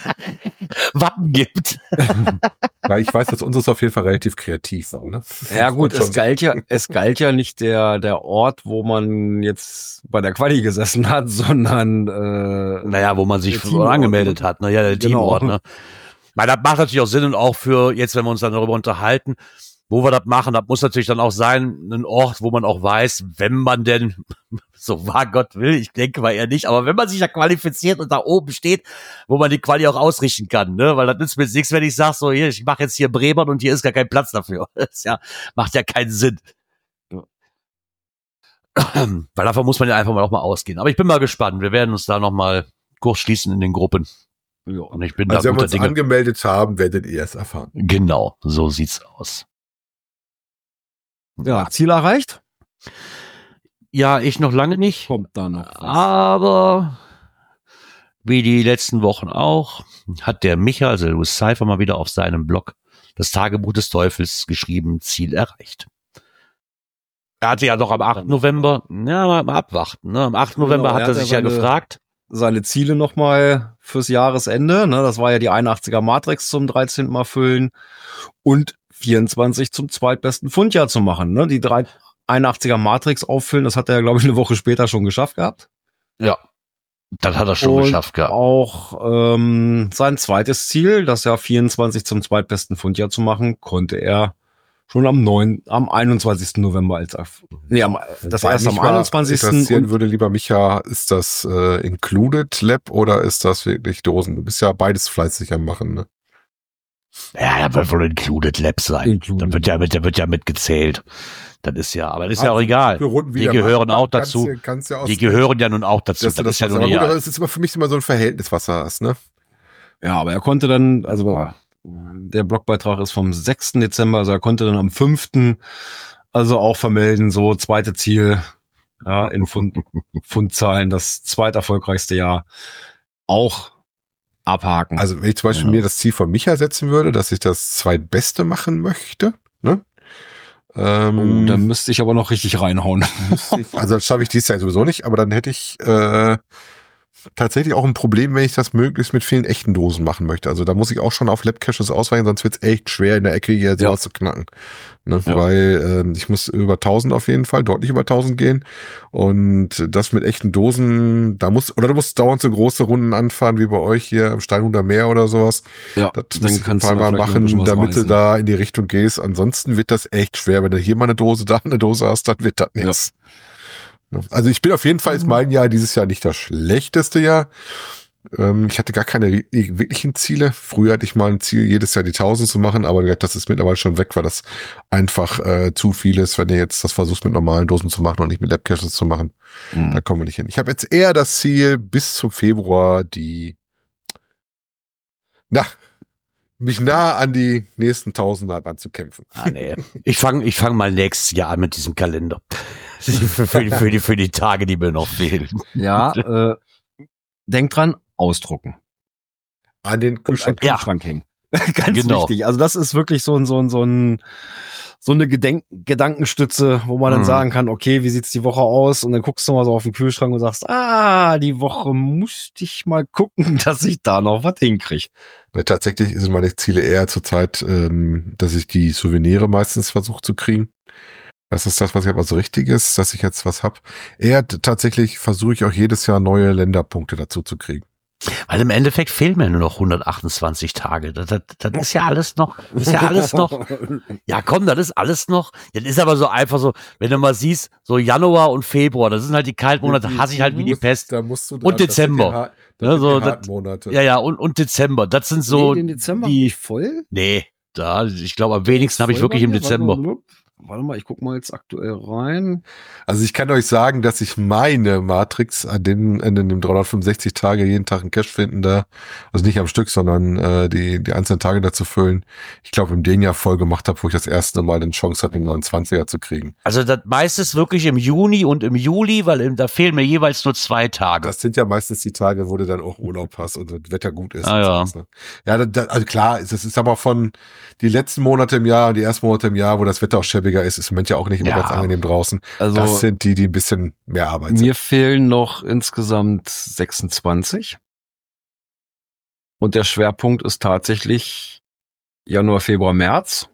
Wappen gibt. Weil ich weiß, dass unseres auf jeden Fall relativ kreativ war. Ne? Ja gut, Schon es galt ja, es galt ja nicht der, der Ort, wo man jetzt bei der Quali gesessen hat, sondern äh, Naja, wo man sich Der Teamort, angemeldet hat. Ne? Ja, der Genau. Teamort. Ne? Weil das macht natürlich auch Sinn und auch für jetzt, wenn wir uns dann darüber unterhalten, wo wir das machen, das muss natürlich dann auch sein, ein Ort, wo man auch weiß, wenn man denn, so wahr Gott will, ich denke mal eher nicht, aber wenn man sich da qualifiziert und da oben steht, wo man die Quali auch ausrichten kann, ne? Weil das nützt mir jetzt nichts, wenn ich sage, so hier, ich mache jetzt hier Bremern und hier ist gar kein Platz dafür. Das ist ja, macht ja keinen Sinn. Weil davon muss man ja einfach mal auch mal ausgehen. Aber ich bin mal gespannt. Wir werden uns da noch mal kurz schließen in den Gruppen. ja. Und ich bin Also da wenn wir guter uns Dinge. angemeldet haben, werdet ihr es erfahren. Genau, so sieht's aus. ja, Ziel erreicht? Ja, ich noch lange nicht. Kommt da noch was. Aber wie die letzten Wochen auch, hat der Micha, also Louis Cypher, mal wieder auf seinem Blog das Tagebuch des Teufels geschrieben, Ziel erreicht. Er hatte ja doch am achten November, ja, mal, mal abwarten, ne? Am achten November Genau, hat er er hat sich ja ja seine- gefragt. Seine Ziele nochmal fürs Jahresende, ne? Das war ja die einundachtziger Matrix zum dreizehnten Mal füllen und vierundzwanzig zum zweitbesten Fundjahr zu machen, ne? Die drei einundachtziger Matrix auffüllen, das hat er, glaube ich, eine Woche später schon geschafft gehabt. Ja, das hat er schon Und geschafft gehabt. Auch ähm, sein zweites Ziel, das Jahr vierundzwanzig zum zweitbesten Fundjahr zu machen, konnte er schon am neun, am einundzwanzigsten November als nee, am, das Weil erste am mich mal einundzwanzigsten interessieren und, würde, lieber Micha, ist das äh, Included Lab oder ist das wirklich Dosen? Du bist ja beides fleißig am Machen, ne? Ja, das wird wohl Included Lab sein. Included. Dann wird ja mit, der wird ja mitgezählt. Das ist ja, aber das ist ja auch egal. Für Runden Die wieder gehören machen, auch kannst dazu. du- kannst ja Die aus- gehören ja nun auch dazu. dass Das, du ist ja was- nun aber gut, aber ja. es ist immer für mich immer so ein Verhältnis, was du hast, ne? ja, aber er konnte dann, also der Blogbeitrag ist vom sechsten Dezember, also er konnte dann am fünften also auch vermelden, so zweite Ziel, ja, in Pfund, Pfundzahlen, das zweiterfolgreichste Jahr auch abhaken. Also wenn ich zum Beispiel Ja. mir das Ziel von Micha setzen würde, dass ich das Zweitbeste machen möchte, ne? Ähm, Oh, da müsste ich aber noch richtig reinhauen. also das schaffe ich dieses Jahr sowieso nicht, aber dann hätte ich äh, tatsächlich auch ein Problem, wenn ich das möglichst mit vielen echten Dosen machen möchte. Also da muss ich auch schon auf Lab-Caches ausweichen, sonst wird es echt schwer in der Ecke hier sowas Ja. zu knacken. Ne? Ja. Weil ähm, ich muss über tausend auf jeden Fall, deutlich über tausend gehen. Und das mit echten Dosen, da muss, oder du musst dauernd so große Runden anfahren, wie bei euch hier im Steinhuder Meer oder sowas. Ja, Das dann musst du ein kannst paar du Mal da vielleicht noch ein bisschen machen, was damit du reißen. da in die Richtung gehst. Ansonsten wird das echt schwer. Wenn du hier mal eine Dose, da eine Dose hast, dann wird das nichts. Also ich bin auf jeden Fall, ist mein Jahr dieses Jahr nicht das schlechteste Jahr. Ähm, ich hatte gar keine ri- wirklichen Ziele. Früher hatte ich mal ein Ziel, jedes Jahr die tausend zu machen, aber das ist mittlerweile schon weg, weil das einfach äh, zu viel ist, wenn du jetzt das versuchst mit normalen Dosen zu machen und nicht mit Lab-Caches zu machen. Mhm. Da kommen wir nicht hin. Ich habe jetzt eher das Ziel, bis zum Februar die, na, mich nah an die nächsten Tausender ranzukämpfen. Ah, nee. Ich fange ich fang mal nächstes Jahr an mit diesem Kalender. für, für, die, für, die, für die Tage, die mir noch fehlen. Ja, äh, denk dran, ausdrucken. An den Und Kühlschrank. an Ja. Kühlschrank hängen. Ganz Genau. wichtig. Also das ist wirklich so ein, so ein, so ein, so eine Gedenk Gedankenstütze, wo man dann Mhm. sagen kann, okay, wie sieht's die Woche aus? Und dann guckst du mal so auf den Kühlschrank und sagst, ah, die Woche musste ich mal gucken, dass ich da noch was hinkriege. Ja, tatsächlich sind meine Ziele eher zurzeit, ähm, dass ich die Souvenire meistens versuche zu kriegen. Das ist das, was ich aber so richtig ist, dass ich jetzt was hab. Eher t- tatsächlich versuche ich auch jedes Jahr neue Länderpunkte dazu zu kriegen. Weil im Endeffekt fehlen mir nur noch hundertachtundzwanzig Tage. Das, das, das ist ja alles noch, ist ja alles noch. Ja, komm, das ist alles noch. Das ist aber so einfach so, wenn du mal siehst, so Januar und Februar, das sind halt die Kaltmonate, hasse ich halt wie die Pest. Da musst du Und Dezember. Das Ja, sind so, die das- Hartmonate. Ja, ja, und, und Dezember. Das sind so, nee, den Dezember die- nicht voll. nee, da, ich glaube, am wenigsten habe ich Voll wirklich bei im mir? Dezember. Warte mal, warte mal, ich guck mal jetzt aktuell rein. Also ich kann euch sagen, dass ich meine Matrix an dem, an dem dreihundertfünfundsechzig Tage jeden Tag einen Cache finden da, also nicht am Stück, sondern äh, die die einzelnen Tage dazu füllen. Ich glaube, im den Jahr voll gemacht habe, wo ich das erste Mal den Chance hatte, den neunundzwanziger zu kriegen. Also das meiste ist wirklich im Juni und im Juli, weil im, da fehlen mir jeweils nur zwei Tage. Das sind ja meistens die Tage, wo du dann auch Urlaub hast und das Wetter gut ist. Ah, und ja. sowas, ne? Ja, da, da, also klar, das ist aber von die letzten Monate im Jahr, die ersten Monate im Jahr, wo das Wetter auch schäbiger ist, ist im Moment ja auch nicht immer Ja. ganz angenehm draußen. Also Das sind die, die ein bisschen mehr Arbeit sind. mir fehlen noch insgesamt sechsundzwanzig. Und der Schwerpunkt ist tatsächlich Januar, Februar, März.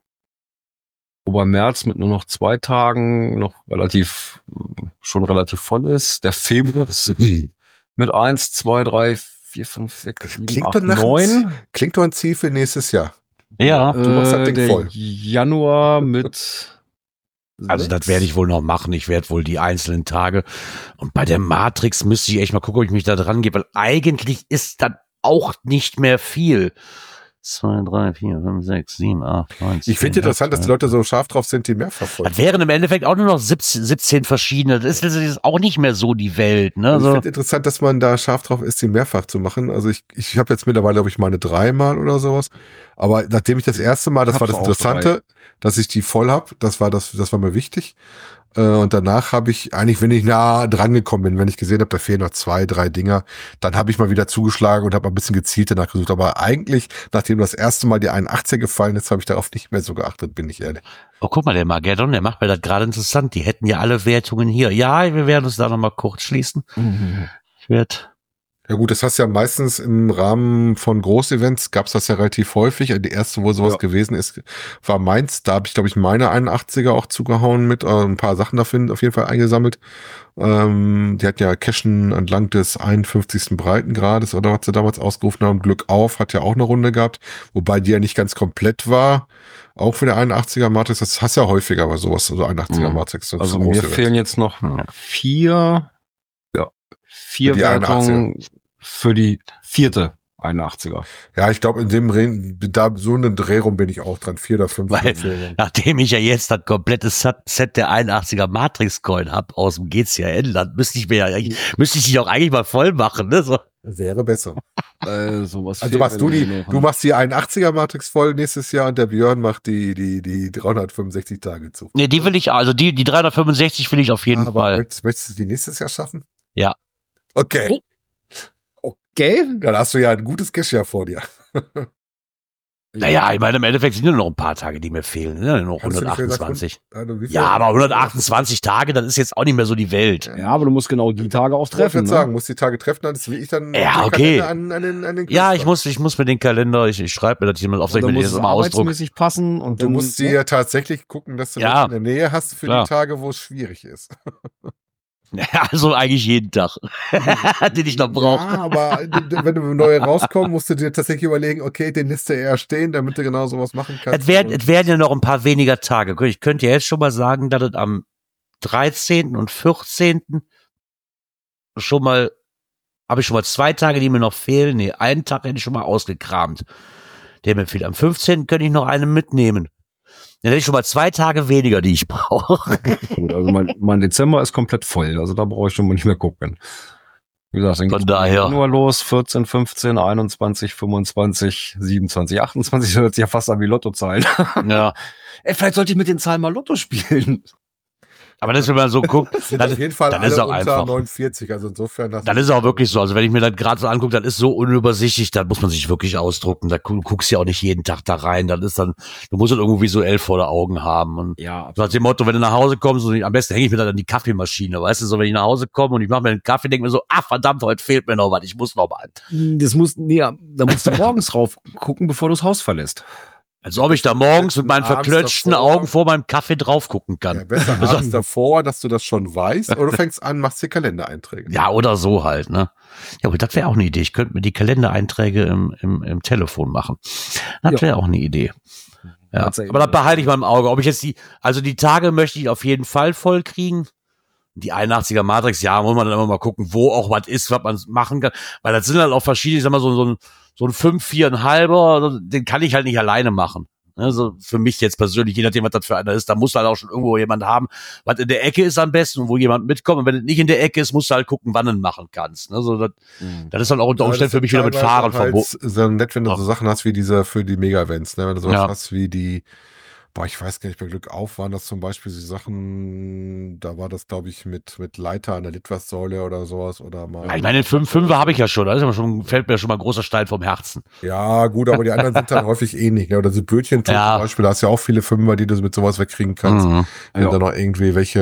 Wobei März mit nur noch zwei Tagen noch relativ, schon relativ voll ist. Der Februar ist mit eins, zwei, drei, vier, fünf, sechs, sieben, Klingt acht, doch nach neun. Klingt doch ein Ziel für nächstes Jahr. Ja, du machst das Äh, Ding der voll. Januar mit also das werde ich wohl noch machen. Ich werde wohl die einzelnen Tage. Und bei der Matrix müsste ich echt mal gucken, ob ich mich da dran gebe, weil eigentlich ist das auch nicht mehr viel. Zwei, drei, vier, fünf, sechs, sieben, acht, neun, Ich finde interessant, dass die Leute so scharf drauf sind, die mehr verfolgen. Das wären im Endeffekt auch nur noch siebzehn, siebzehn verschiedene. Das ist, das ist auch nicht mehr so die Welt. Ne? Also ich Also, finde interessant, dass man da scharf drauf ist, die mehrfach zu machen. Also ich, ich habe jetzt mittlerweile, glaube ich, meine dreimal oder sowas. Aber nachdem ich das erste Mal, das Hab's war das auch Interessante, dass ich die voll hab, das war das, das war mir wichtig. Äh, Und danach habe ich eigentlich, wenn ich nah dran gekommen bin, wenn ich gesehen habe, da fehlen noch zwei, drei Dinger, dann habe ich mal wieder zugeschlagen und habe ein bisschen gezielt danach gesucht. Aber eigentlich, nachdem das erste Mal die einundachtziger gefallen ist, habe ich darauf nicht mehr so geachtet, bin ich ehrlich. oh, guck mal, der Magerdon, der macht mir das gerade interessant. Die hätten ja alle Wertungen hier. Ja, wir werden uns da nochmal kurz schließen. Ich werde. Ja gut, das hast ja meistens im Rahmen von Großevents, gab's das ja relativ häufig. Die erste, wo sowas Ja. gewesen ist, war Mainz. Da habe ich, glaube ich, meine einundachtziger auch zugehauen mit, äh, ein paar Sachen dafür auf jeden Fall eingesammelt. Ähm, die hat ja Cashen entlang des einundfünfzigsten Breitengrades oder was sie damals ausgerufen haben. Glück auf hat ja auch eine Runde gehabt, wobei die ja nicht ganz komplett war. Auch für der einundachtziger Matrix, das hast du ja häufiger bei sowas, also einundachtziger Mhm. Matrix. so Also zu mir Großevents. fehlen jetzt noch Ja. vier, ja, vier Für die Wertungen für die vierte einundachtziger. Ja, ich glaube, in dem Dreh, da so einen Dreh rum bin ich auch dran. Vier oder fünf. Weil- Empfehlungen. Nachdem ich ja jetzt das komplette Set Set der einundachtziger Matrix-Coin hab aus dem G C N-Land, müsste ich mir ja eigentlich, müsste ich die auch eigentlich mal voll machen, ne? So. Wäre besser. Äh, sowas Also machst du die, du machst die einundachtziger Matrix voll nächstes Jahr und der Björn macht die, die, die dreihundertfünfundsechzig Tage zu. Nee, die will ich, also die, die dreihundertfünfundsechzig will ich auf jeden Aber Fall. Möchtest, möchtest du die nächstes Jahr schaffen? Ja. Okay. Okay. Dann hast du ja ein gutes Geschirr vor dir. Naja, ich meine, im Endeffekt sind nur noch ein paar Tage, die mir fehlen. Ne? Noch Hast du nicht gesagt, hundertachtundzwanzig. Also wie viel? Ja, aber hundertachtundzwanzig Tage, das ist jetzt auch nicht mehr so die Welt. Ja, aber du musst genau die Tage auch Ich wollte treffen. gerade Ne? sagen, muss die Tage treffen, dann ist wie ich dann Ja, den okay. Kalender an, an den, an den Ja, Künstler. ich muss, ich muss mir den Kalender, ich, ich schreibe mir das hier mal auf, Und ich dann mir muss das es immer ausdrucken. arbeitsmäßig passen. Und Du dann, musst dir ja tatsächlich gucken, dass du Ja, das in der Nähe hast für klar. die Tage, wo es schwierig ist. Ja, also eigentlich jeden Tag, den ich noch brauche. Ja, aber wenn du neue rauskommen, musst du dir tatsächlich überlegen, okay, den lässt du eher stehen, damit du genau sowas machen kannst. Es werden, es werden ja noch ein paar weniger Tage. Ich könnte ja jetzt schon mal sagen, dass es am dreizehnten und vierzehnten schon mal, habe ich schon mal zwei Tage, die mir noch fehlen. Nee, einen Tag hätte ich schon mal ausgekramt. Der mir fehlt. Am fünfzehnten könnte ich noch einen mitnehmen. Dann hätte ich schon mal zwei Tage weniger, die ich brauche. Gut, also mein, mein Dezember ist komplett voll. Also da brauche ich schon mal nicht mehr gucken. Wie gesagt, dann Von geht's daher. nur los. vierzehn, fünfzehn, einundzwanzig, fünfundzwanzig, siebenundzwanzig, achtundzwanzig. Das hört sich ja fast an wie Lottozahlen. Ja. Ey, vielleicht sollte ich mit den Zahlen mal Lotto spielen. Aber das, wenn man so guckt, Das sind dann, auf jeden Fall dann alle ist auch unter einfach. neunundvierzig, also insofern. hast Dann du- ist es auch wirklich so. Also wenn ich mir das gerade so angucke, dann ist so unübersichtlich, da muss man sich wirklich ausdrucken. Da gu- guckst du ja auch nicht jeden Tag da rein. Das ist dann, du musst es irgendwo visuell vor den Augen haben. Und Ja, so nach dem Motto, wenn du nach Hause kommst, und ich, am besten hänge ich mir dann an die Kaffeemaschine, weißt du, so wenn ich nach Hause komme und ich mache mir einen Kaffee, denke mir so, ah verdammt, heute fehlt mir noch was, ich muss noch mal. das muss, nee, da musst du morgens drauf gucken, bevor du das Haus verlässt. Als ob ich da morgens mit meinen Abends verklötschten davor. Augen vor meinem Kaffee drauf gucken Ja, kann. besser abends davor, dass du das schon weißt, oder du fängst an, machst dir Kalendereinträge. Ja, oder so halt, ne? Ja, aber das wäre auch eine Idee. Ich könnte mir die Kalendereinträge im, im, im Telefon machen. Das Ja. wäre auch eine Idee. Ja, Hat's ja aber das behalte ich mal im Auge. Ob ich jetzt die, also die Tage möchte ich auf jeden Fall voll kriegen. Die einundachtziger Matrix, ja, muss man dann immer mal gucken, wo auch was ist, was man machen kann. Weil das sind halt auch verschiedene, ich sag mal, so, so ein, so ein fünf, viereinhalber, den kann ich halt nicht alleine machen. Also für mich jetzt persönlich, je nachdem, was das für einer ist, da muss halt auch schon irgendwo jemand haben, was in der Ecke ist am besten und wo jemand mitkommt. Und wenn es nicht in der Ecke ist, musst du halt gucken, wann du ihn machen kannst. Also das, das ist dann auch unter Ja, Umständen das für ist mich wieder mit teilweise Fahren halt verbunden. so nett, wenn du Ja. so Sachen hast wie diese für die Mega-Events, ne? Wenn du sowas Ja. hast wie die, boah, ich weiß gar nicht, bei Glück auf waren das zum Beispiel die Sachen, da war das, glaube ich, mit, mit Leiter an der Litwas-Säule oder sowas oder mal. Ja, ich meine, den fünf Fünfer habe ich ja schon, da ist aber schon, fällt mir schon mal ein großer Stein vom Herzen. Ja, gut, aber die anderen sind dann häufig ähnlich, ne? Oder so Bötchen Ja. zum Beispiel, da hast du ja auch viele Fünfer, die du mit sowas wegkriegen kannst. Mhm. Wenn Ja. da noch irgendwie welche,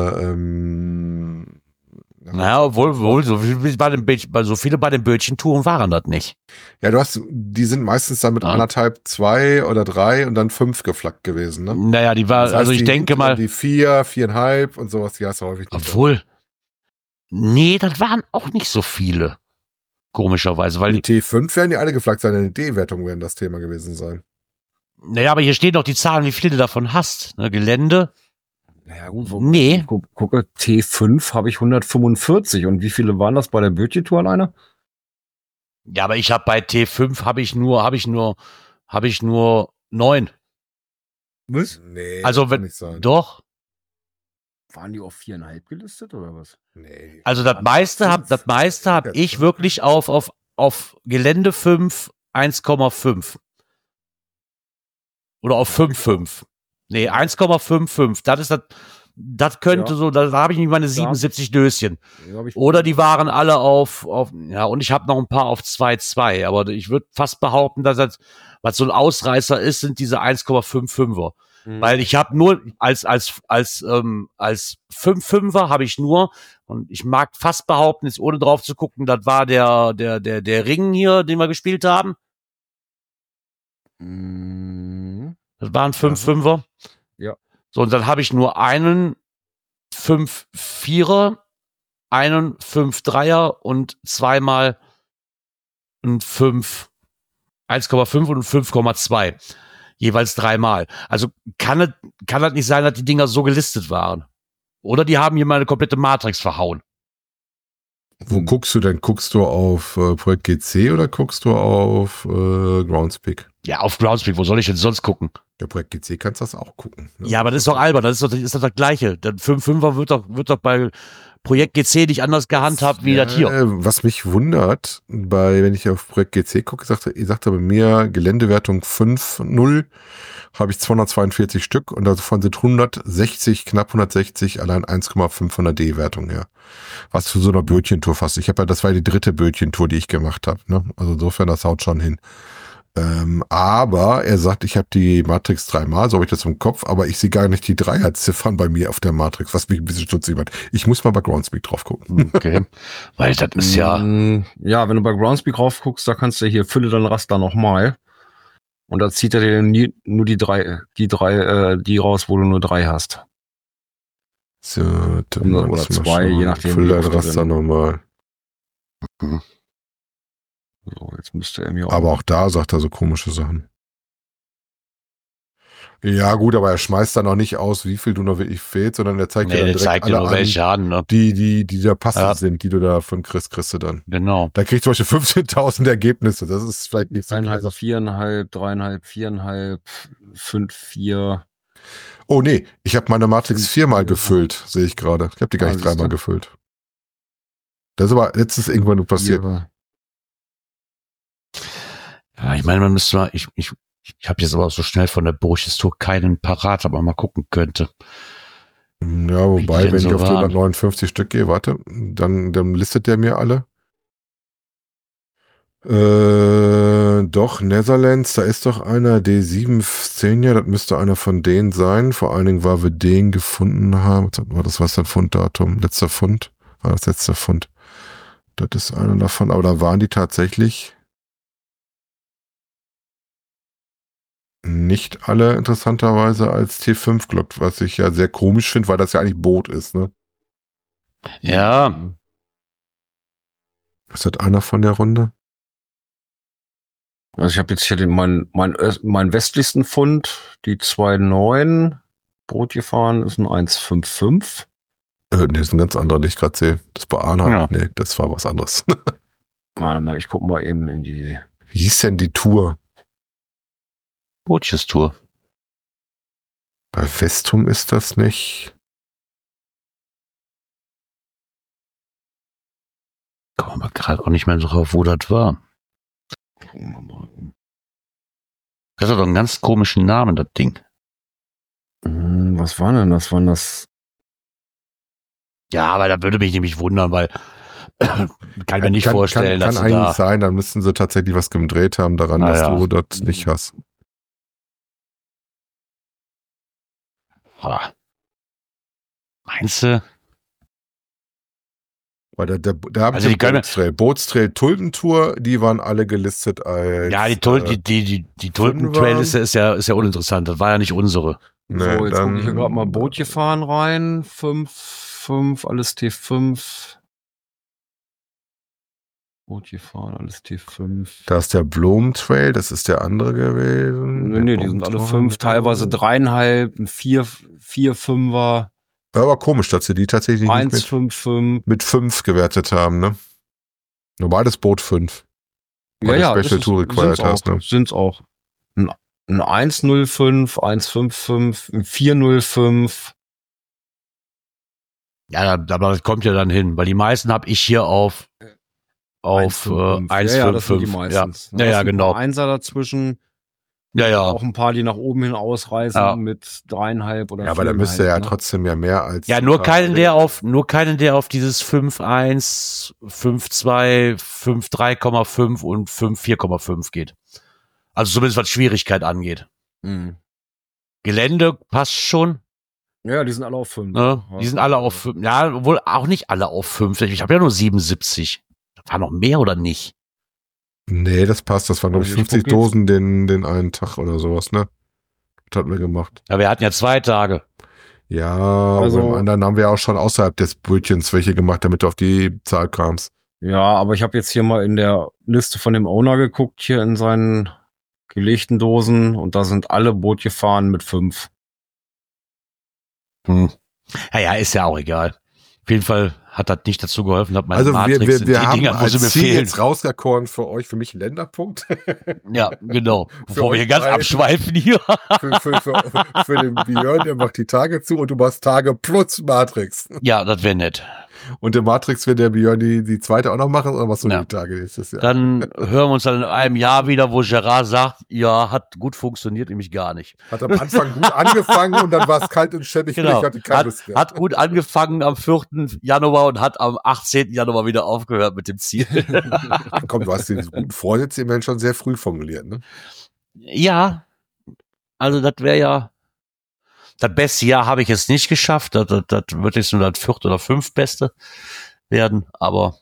ähm, Naja, obwohl, obwohl so, viel bei den Bötchen, bei so viele bei den Bötchentouren waren das nicht. ja, du hast, die sind meistens dann mit Ja. anderthalb, zwei oder drei und dann fünf geflaggt gewesen, ne? Naja, die war, Das heißt, also ich die, denke mal, Die vier, viereinhalb und sowas, die hast du häufig nicht. obwohl, nee, das waren auch nicht so viele. Komischerweise, weil Die die, T fünf werden ja alle geflaggt sein, eine D-Wertung werden das Thema gewesen sein. naja, aber hier stehen doch die Zahlen, wie viele du davon hast. Ne, Gelände? Naja, gut, wo, Nee. gu gucke, T fünf habe ich hundertfünfundvierzig. Und wie viele waren das bei der Bötchen-Tour alleine? Ja, aber ich habe bei T fünf habe ich nur, habe ich nur, habe ich nur neun. Was? Nee, Also das wenn- kann nicht sein. Doch. Waren die auf viereinhalb gelistet oder was? Nee. Also das meiste hab, das meiste hab ich wirklich auf, auf, auf Gelände fünf, eins Komma fünf. Oder auf fünf Komma fünf. Nee, eins Komma fünfundfünfzig. Das ist das, das könnte Ja. so, da habe ich nicht meine siebenundsiebzig Döschen. Ja, hab ich Oder die waren alle auf, auf ja, und ich habe noch ein paar auf zwei Komma zwei. Aber ich würde fast behaupten, dass das, was so ein Ausreißer ist, sind diese eins Komma fünfundfünfziger. Mhm. Weil ich habe nur als als als ähm, als fünf Komma fünfer habe ich nur, und ich mag fast behaupten, jetzt ohne drauf zu gucken, das war der der der der Ring hier, den wir gespielt haben. Mhm. Das waren fünf Komma fünfer. Ja. So, und dann habe ich nur einen fünf Komma vierer, einen fünf Komma dreier und zweimal ein fünf, eins Komma fünf und ein fünf Komma zwei. Jeweils dreimal. Also kann es kann das nicht sein, dass die Dinger so gelistet waren. Oder die haben hier mal eine komplette Matrix verhauen. Wo guckst du denn? Guckst du auf äh, Projekt G C oder guckst du auf äh, Groundspeak? Ja, auf Groundspeak, wo soll ich denn sonst gucken? Der Projekt G C kannst du das auch gucken. Ne? Ja, aber das ist doch albern, das ist doch, das ist doch das Gleiche. Der fünf Komma fünfer wird doch, wird doch bei, Projekt G C nicht anders gehandhabt wie Ja, das hier. Was mich wundert, bei, wenn ich auf Projekt G C gucke, sagte, ich sagte bei mir Geländewertung fünf Punkt null habe ich zweihundertzweiundvierzig Stück und davon sind hundertsechzig, knapp hundertsechzig allein eins Komma fünf von der D-Wertung her. Was für so eine Bötchentour fast. Ich habe ja, das war die dritte Bötchentour, die ich gemacht habe. Ne? Also insofern, das haut schon hin. Ähm, aber er sagt, ich habe die Matrix dreimal, so habe ich das im Kopf, aber ich sehe gar nicht die Dreierziffern bei mir auf der Matrix, was mich ein bisschen stutzig macht. Ich muss mal bei Groundspeak drauf gucken. Okay. Weil das ist ja. Ja, wenn du bei Groundspeak drauf guckst, da kannst du hier Fülle dein Raster nochmal. Und da zieht er dir nie, nur die drei, die drei, äh, die raus, wo du nur drei hast. So, dann Oder lass mal zwei, schauen. je nachdem, Füll wie dein oft du Raster denn- nochmal. So, jetzt müsste er mir auch. Aber auch da sagt er so komische Sachen. Ja gut, aber er schmeißt dann auch nicht aus, wie viel du noch wirklich fehlst, sondern er zeigt dir Nee, dann der direkt zeigt dir alle nur an, welche an, ne? die, die, die da passend Ja. sind, die du da von kriegst, kriegst du dann. Genau. Da kriegst du zum Beispiel fünfzehntausend Ergebnisse. Das ist vielleicht nicht so Eineinhalb, krass. viereinhalb, dreieinhalb, viereinhalb, fünf, vier. Oh nee, ich habe meine Matrix Fünf, viermal vier. gefüllt, sehe ich gerade. Ich habe die gar Ah, nicht siehst dreimal du? gefüllt. Das ist aber letztens irgendwann nur passiert. Vier. Ja, ich meine, man müsste mal, ich, ich, ich habe jetzt aber auch so schnell von der Burghistor keinen parat, aber man gucken könnte. Ja, Wie die wobei, denn wenn so ich auf die waren. hundertneunundfünfzig Stück gehe, warte, dann, dann listet der mir alle. Äh, doch, Netherlands, da ist doch einer, D sieben zehn, ja, das müsste einer von denen sein. Vor allen Dingen, weil wir den gefunden haben. War das was, ein Funddatum? Letzter Fund? War das letzter Fund? Das ist einer davon, aber da waren die tatsächlich nicht alle interessanterweise als T fünf gelockt, was ich ja sehr komisch finde, weil das ja eigentlich Boot ist, ne? Ja, Ist das einer von der Runde? Also ich habe jetzt hier den, mein, mein, öst- mein westlichsten Fund, die zwei Komma neun. Brot gefahren ist ein eins Komma fünf. Äh, nee, das ist ein ganz anderer, den ich gerade sehe. Das bei Arnhem. Ja. Nee, das war was anderes. Warte mal, ich guck mal eben in die. Wie hieß denn die Tour? Burghistor. Bei Vestum ist das nicht. Kommen wir gerade auch nicht mehr so drauf, wo das war. Das hat doch einen ganz komischen Namen, das Ding. Hm, was war denn das? Waren das? Ja, aber da würde mich nämlich wundern, weil kann mir nicht kann, vorstellen, kann, dass kann du eigentlich da. sein, dann müssten sie tatsächlich was gedreht haben daran, Ah, dass ja. du das nicht hast. Ah. Meinst du? Weil da, da, da habe Also ich die können- Bootstrail. Bootstrail Tulpentour, die waren alle gelistet als. Ja, die, Tul äh, die, die, die, die Tulpentrail-Liste ist ja, ist ja uninteressant. Das war ja nicht unsere. Nee, so, jetzt dann- gucke ich hier gerade mal Boot gefahren rein. fünf, fünf, alles T fünf. Boot gefahren, alles T fünf. Da ist der Blumentrail, das ist der andere gewesen. Nee, Der nee, die sind alle Blumentrail. fünf, teilweise dreieinhalb, ein vier, vier, fünfer, Ja, aber komisch, dass sie die tatsächlich nicht eins, mit, fünf, fünf. mit fünf gewertet haben, ne? Normales Boot fünf. Weil du Special Tour required sind's hast, auch, ne? sind's auch. Ein, ein eins null fünf, eins fünf fünf, ein vier null fünf. Ja, da- aber das kommt ja dann hin, weil die meisten habe ich hier auf auf äh, eins ja, ja, fünf das sind die fünf. meistens. Ja, Da ja, hast ja ein paar genau. Einser dazwischen. Ja, ja. Auch ein paar, die nach oben hin ausreißen Ja. mit dreieinhalb oder Ja, aber da müsste ja viereinhalb, ne? trotzdem ja mehr als. Ja, nur total- keinen, der auf, nur keinen, der auf dieses fünf eins, fünf zwei, fünf drei Komma fünf und fünf vier Komma fünf geht. Also zumindest was Schwierigkeit angeht. Mhm. Gelände passt schon, Ja, die sind alle auf fünf. ne? Die sind alle auf fünf. Ja, wohl auch nicht alle auf fünf. Ich habe ja nur siebenundsiebzig. Da war noch mehr oder nicht? Nee, das passt. Das waren, glaube ich, Also ich fünfzig guck jetzt- Dosen den, den einen Tag oder sowas, ne? Das hatten wir gemacht. Ja, wir hatten ja zwei Tage. Ja, Also- aber beim anderen haben wir auch schon außerhalb des Brötchens welche gemacht, damit du auf die Zahl kamst. Ja, aber ich habe jetzt hier mal in der Liste von dem Owner geguckt, hier in seinen gelegten Dosen, und da sind alle Boot gefahren mit fünf. Hm. Ja, ja, ist ja auch egal. Auf jeden Fall hat das nicht dazu geholfen, dass meine Also Matrix wir, wir, in wir die haben Dinger, wo sie als mir Ziel fehlen. jetzt rausgekoren für euch, für mich einen Länderpunkt. Ja, genau. Bevor wir hier euch ganz drei. abschweifen hier. für, für, für, für den Björn, der macht die Tage zu und du machst Tage plus Matrix. Ja, das wäre nett. Und der Matrix wird der Björn die, die zweite auch noch machen oder machst du Ja. die Tage nächstes Jahr? Dann hören wir uns dann in einem Jahr wieder, wo Gerard sagt, ja, hat gut funktioniert, nämlich gar nicht. Hat am Anfang gut angefangen und dann war es kalt und schäbig. Genau. Ich hatte keine Hat, Lust mehr. hat gut angefangen am vierten Januar und hat am achtzehnten Januar wieder aufgehört mit dem Ziel. Komm, du hast den guten Vorsitz immerhin schon sehr früh formuliert, ne? Ja, also das wäre ja, das beste Jahr habe ich jetzt nicht geschafft. Das, das, das wird jetzt nur das vierte oder fünftbeste werden, aber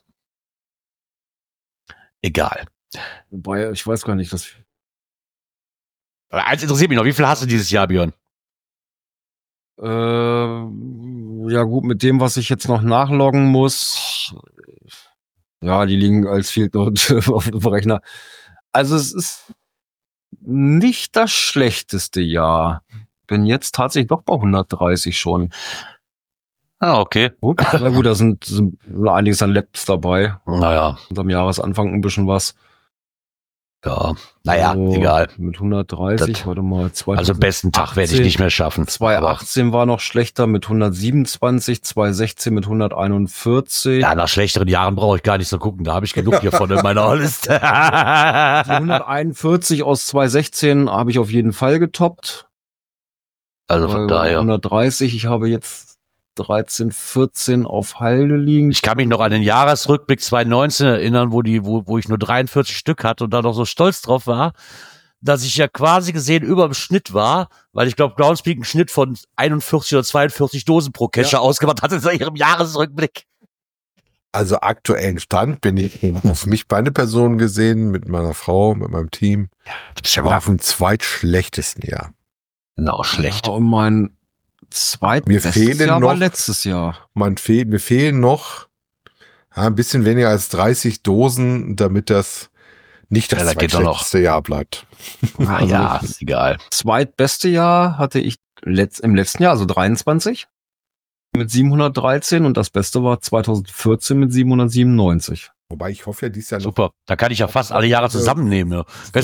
egal. Wobei, ich weiß gar nicht, dass Aber eins interessiert mich noch, wie viel hast du dieses Jahr, Björn? Äh, ja gut, mit dem, was ich jetzt noch nachloggen muss, ja, die liegen als Field Note auf dem Rechner. Also es ist nicht das schlechteste Jahr. Bin jetzt tatsächlich doch bei hundertdreißig schon. Ah, okay. Gut, na gut, da sind, sind einiges an Laps dabei. Naja, Und am Jahresanfang ein bisschen was. ja, naja, So, egal. Mit hundertdreißig, Das- warte mal, Also besten Tag werde ich nicht mehr schaffen. zwanzig achtzehn war noch schlechter mit hundertsiebenundzwanzig, zwanzig sechzehn mit hunderteinundvierzig. Ja, nach schlechteren Jahren brauche ich gar nicht so gucken. Da habe ich genug hiervon in meiner Liste. Die hunderteinundvierzig aus zwanzig sechzehn habe ich auf jeden Fall getoppt. Also von Weil daher. hundertdreißig, ich habe jetzt dreizehn, vierzehn auf Halde liegen. Ich kann mich noch an den Jahresrückblick zwanzig neunzehn erinnern, wo die, wo, wo ich nur dreiundvierzig Stück hatte und da noch so stolz drauf war, dass ich ja quasi gesehen über dem Schnitt war, weil ich glaube, Groundspeak einen Schnitt von einundvierzig oder zweiundvierzig Dosen pro Cacher Ja. ausgemacht hatte in ihrem Jahresrückblick. Also aktuellen Stand bin ich auf mich beide Personen gesehen, mit meiner Frau, mit meinem Team, Das ist ja auf dem zweitschlechtesten Jahr. genau schlecht. Ja, und mein zweitbestes Mir fehlen Jahr war noch- letztes Jahr. Man fehl, mir fehlen noch ja, ein bisschen weniger als dreißig Dosen, damit das nicht das Ja, da geht doch noch. zweitschlechteste Jahr bleibt. Ah, ja, ist egal. Zweitbeste Jahr hatte ich letzt, im letzten Jahr, also dreiundzwanzig, mit siebenhundertdreizehn und das Beste war zweitausendvierzehn mit siebenhundertsiebenundneunzig. Wobei ich hoffe ja dieses Jahr noch. Super. Da kann ich ja fast alle Jahre zusammennehmen. Ne?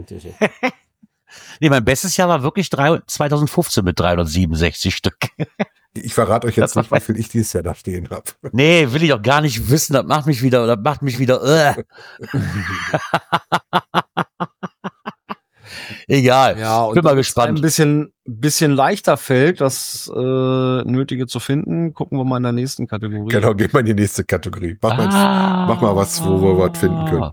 Nee, mein bestes Jahr war wirklich drei, zweitausendfünfzehn mit dreihundertsiebenundsechzig Stück. Ich verrate euch jetzt Das nicht, wie viel ich dieses Jahr da stehen habe. Nee, will ich auch gar nicht wissen. Das macht mich wieder, das macht mich wieder. Äh. Egal. Ja, ich bin mal Ein gespannt. bisschen, bisschen leichter fällt, das äh, Nötige zu finden. Gucken wir mal in der nächsten Kategorie. Genau, gehen wir in die nächste Kategorie. Mach mal, Ah. mach mal was, wo wir was finden können.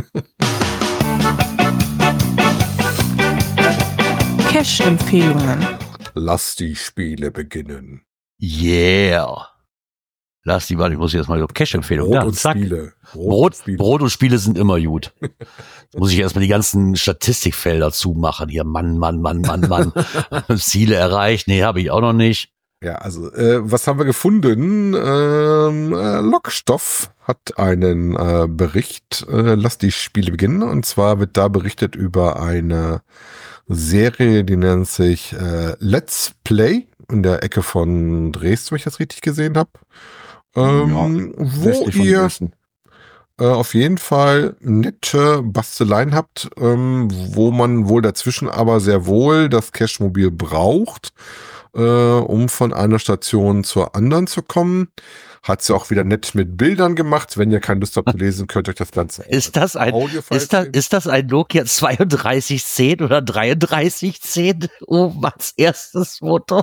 Cash-Empfehlungen. Lass die Spiele beginnen. Yeah. Lass die, warte, ich muss jetzt mal auf Cash-Empfehlung. Brot Da, und zack. Spiele. Brot, Brot, und Spiele. Brot und Spiele sind immer gut. Jetzt muss ich erstmal die ganzen Statistikfelder zumachen. Hier, Mann, Mann, Mann, Mann, Mann. Ziele erreicht. Nee, habe ich auch noch nicht. Ja, also, äh, was haben wir gefunden? Ähm, äh, Lockstoff hat einen äh, Bericht, äh, lass die Spiele beginnen. Und zwar wird da berichtet über eine Serie, die nennt sich äh, Let's Play in der Ecke von Dresden, wenn ich das richtig gesehen habe. Ähm, wo Westlich von ihr Dresden. äh, auf jeden Fall nette Basteleien habt, ähm, wo man wohl dazwischen aber sehr wohl das Cashmobil braucht, äh, um von einer Station zur anderen zu kommen. Hat sie auch wieder nett mit Bildern gemacht. Wenn ihr keine Lust habt zu lesen, könnt ihr euch das Ganze Ist das ein, Audio-File ist das, sehen. ist das ein Nokia zweiunddreißig zehn oder dreiunddreißig zehn? Oh, als erstes Foto.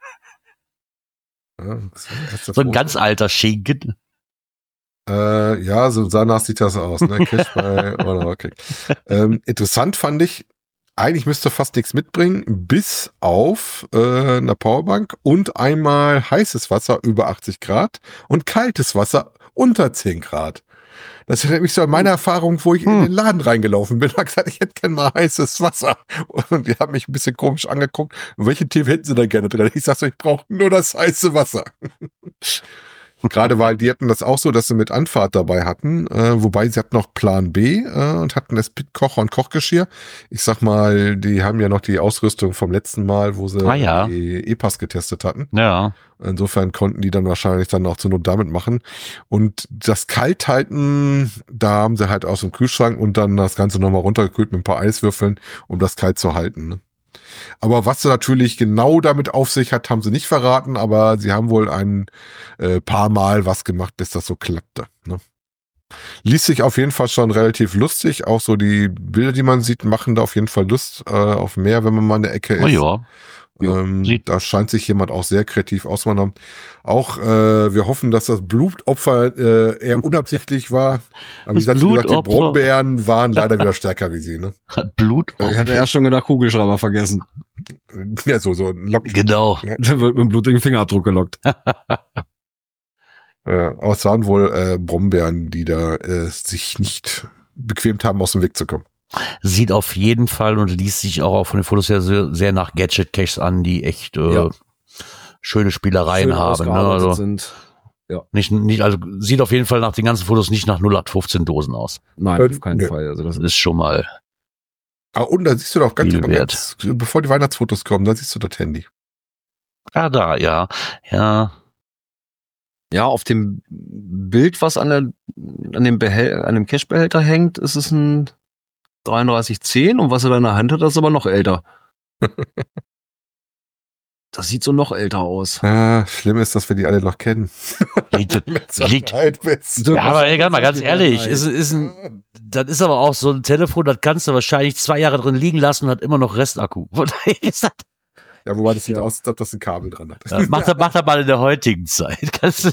Ja, das war das erste So ein Foto. ganz alter Schinken. Äh, ja, so danach sieht das aus, ne? Cash bei oder okay. Ähm, interessant fand ich, eigentlich müsste fast nichts mitbringen, bis auf äh, eine Powerbank und einmal heißes Wasser über achtzig Grad und kaltes Wasser unter zehn Grad. Das erinnert mich so an meine Erfahrung, wo ich in den Laden reingelaufen bin und hab gesagt, ich hätte gerne mal heißes Wasser. Und die haben mich ein bisschen komisch angeguckt. Und welche Tee hätten sie da gerne drin? Ich sag so, ich brauche nur das heiße Wasser. Gerade weil die hatten das auch so, dass sie mit Anfahrt dabei hatten, äh, wobei sie hatten noch Plan B äh, und hatten das Pitkocher und Kochgeschirr. Ich sag mal, die haben ja noch die Ausrüstung vom letzten Mal, wo sie Ah, ja. die E-Pass getestet hatten. Ja. Insofern konnten die dann wahrscheinlich dann auch zur Not damit machen. Und das Kalthalten, da haben sie halt aus dem Kühlschrank und dann das Ganze nochmal runtergekühlt mit ein paar Eiswürfeln, um das kalt zu halten. Ne? Aber was sie natürlich genau damit auf sich hat, haben sie nicht verraten, aber sie haben wohl ein äh, paar Mal was gemacht, bis das so klappte. Ne? Liest sich auf jeden Fall schon relativ lustig. Auch so die Bilder, die man sieht, machen da auf jeden Fall Lust äh, auf mehr, wenn man mal in der Ecke ist. Oh ja. Ähm, Sieht- da scheint sich jemand auch sehr kreativ auszumachen. Auch äh, wir hoffen, dass das Blutopfer äh, eher unabsichtlich war. Aber wie Das gesagt, wie gesagt, die Blutopfer. Brombeeren waren leider wieder stärker wie sie. Ne? Hat Blut. Ich hatte erst schon gedacht, Kugelschreiber vergessen. Ja, so, so ein Lock. Genau. Da wird mit einem blutigen Fingerabdruck gelockt. Ja, aber es waren wohl äh, Brombeeren, die da äh, sich nicht bequemt haben, aus dem Weg zu kommen. Sieht auf jeden Fall und liest sich auch von den Fotos her sehr, sehr nach Gadget-Caches an, die echt äh, Ja. schöne Spielereien Schön haben. Ne? ausgearbeitet Also sind. nicht, nicht, also sieht auf jeden Fall nach den ganzen Fotos nicht nach null acht fünfzehn Dosen aus. Nein, Äh, auf keinen nö. Fall. Also das Das ist schon mal. Ah, und da siehst du doch ganz, Viel wert. ganz bevor die Weihnachtsfotos kommen, da siehst du das Handy. Ah, da, ja. Ja. Ja, auf dem Bild, was an, der, an dem, Behäl an dem Cache-Behälter hängt, ist es ein dreiunddreißig zehn und was er da in der Hand hat, das ist aber noch älter. Das sieht so noch älter aus. Ah, schlimm ist, dass wir die alle noch kennen. Liegt, liegt, Alt bist. ja, aber ey, mal ganz ehrlich, ist, ist ein, das ist aber auch so ein Telefon, das kannst du wahrscheinlich zwei Jahre drin liegen lassen und hat immer noch Restakku. Von daher ist das, Ja, wobei das sieht Ja. aus, als ob das ein Kabel dran hat. das macht er, macht er mal in der heutigen Zeit. Kannst du,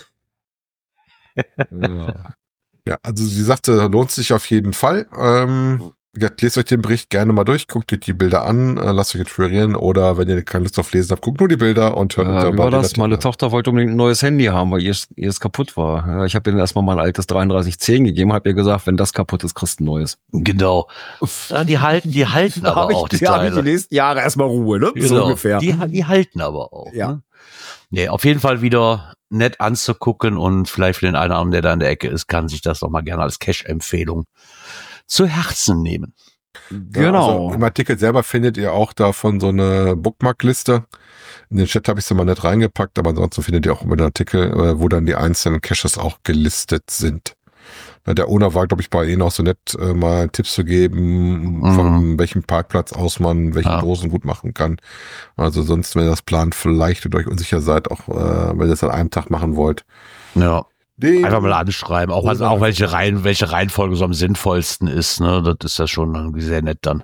Ja. Ja, also sie sagte, lohnt sich auf jeden Fall. Ähm, ja, lest euch den Bericht gerne mal durch, guckt euch die Bilder an, äh, lasst euch inspirieren oder wenn ihr keine Lust auf Lesen habt, guckt nur die Bilder und hört uns Äh, wie war das? Artikel Meine an. Tochter wollte unbedingt ein neues Handy haben, weil ihr es kaputt war. Ja, ich habe ihr erstmal mein altes dreiunddreißig zehn gegeben, habe ihr gesagt, wenn das kaputt ist, kriegst du ein neues. genau. Ja, die halten, die halten aber auch die Teile. nächsten Jahre erstmal Ruhe, ne? Genau. Die, die halten aber auch. Ja. Ne? Nee, auf jeden Fall wieder nett anzugucken und vielleicht für den einen oder anderen, der da in der Ecke ist, kann sich das doch mal gerne als Cache-Empfehlung zu Herzen nehmen. Ja, Genau. also Im Artikel selber findet ihr auch davon so eine Bookmark-Liste. In den Chat habe ich sie mal nicht reingepackt, aber ansonsten findet ihr auch immer den Artikel, äh, wo dann die einzelnen Caches auch gelistet sind. Na, der Owner war, glaube ich, bei Ihnen auch so nett, äh, mal Tipps zu geben, Mhm. von welchem Parkplatz aus man welche Ja. Dosen gut machen kann. Also sonst, wenn ihr das plant, vielleicht und euch unsicher seid, auch äh, wenn ihr das an einem Tag machen wollt. Ja. Den, Einfach mal anschreiben, auch, also Oder- auch welche, Reihen, welche Reihenfolge so am sinnvollsten ist. Ne? Das ist ja schon irgendwie sehr nett dann.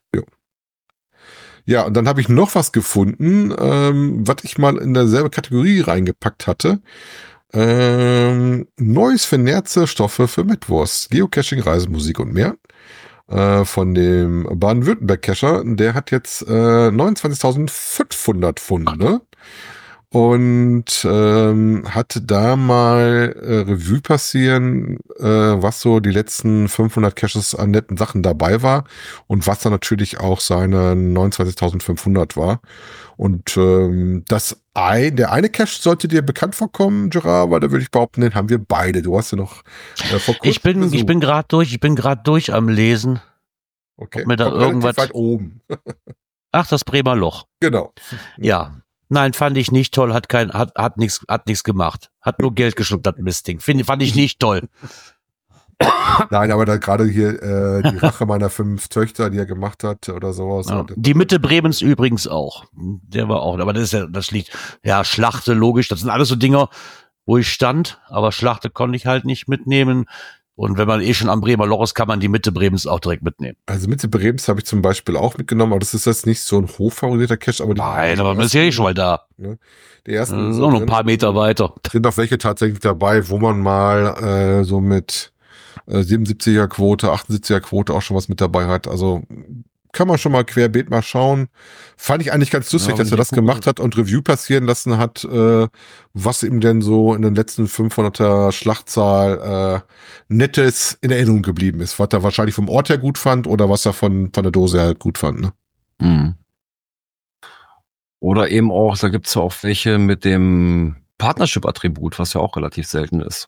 Ja, und dann habe ich noch was gefunden, ähm, was ich mal in derselbe Kategorie reingepackt hatte. Ähm, Neues für Nährstoffe für Mettwurst, Geocaching, Reisemusik und mehr. Äh, von dem Baden-Württemberg-Cacher, der hat jetzt äh, neunundzwanzigtausendfünfhundert Funde und ähm, hat da mal äh, Revue passieren, äh, was so die letzten fünfhundert Caches an netten Sachen dabei war und was dann natürlich auch seine neunundzwanzigtausendfünfhundert war. Und ähm, das ein, der eine Cache sollte dir bekannt vorkommen, Gerard, weil da würde ich behaupten, den haben wir beide. Du hast ja noch äh, vor kurzem Ich bin, ich besucht. bin gerade durch, ich bin gerade durch am Lesen. okay. ob mir da Kommt relativ irgendwas- weit oben. Ach, das Bremer Loch. Genau. Ja. Nein, fand ich nicht toll, hat kein, hat, hat nichts, hat nichts gemacht. Hat nur Geld geschluckt, das Mistding. Find, fand ich nicht toll. Nein, aber da gerade hier äh, die Rache meiner fünf Töchter, die er gemacht hat oder sowas. Ja. Und- Die Mitte Bremens übrigens auch. Der war auch, aber das ist ja, das liegt, ja, Schlachte, logisch, das sind alles so Dinger, wo ich stand, aber Schlachte konnte ich halt nicht mitnehmen. Und wenn man eh schon am Bremer Loch ist, kann man die Mitte Bremens auch direkt mitnehmen. Also Mitte Brems habe ich zum Beispiel auch mitgenommen, aber das ist jetzt nicht so ein hochfavorisierter Cache. Aber die- Nein, aber man ist ja eh schon mal da. Die ersten Das ist auch noch ein paar Meter weiter. sind auch welche tatsächlich dabei, wo man mal äh, so mit äh, siebenundsiebziger Quote, achtundsiebziger Quote auch schon was mit dabei hat. Also kann man schon mal querbeet mal schauen. Fand ich eigentlich ganz lustig, Ja, dass er wenn das die gemacht gucken. hat und Review passieren lassen hat, äh, was ihm denn so in den letzten fünfhunderter Schlachtzahl äh, Nettes in Erinnerung geblieben ist. Was er wahrscheinlich vom Ort her gut fand oder was er von, von der Dose her gut fand. Ne? Mhm. Oder eben auch, da gibt's ja auch welche mit dem Partnership-Attribut, was ja auch relativ selten ist.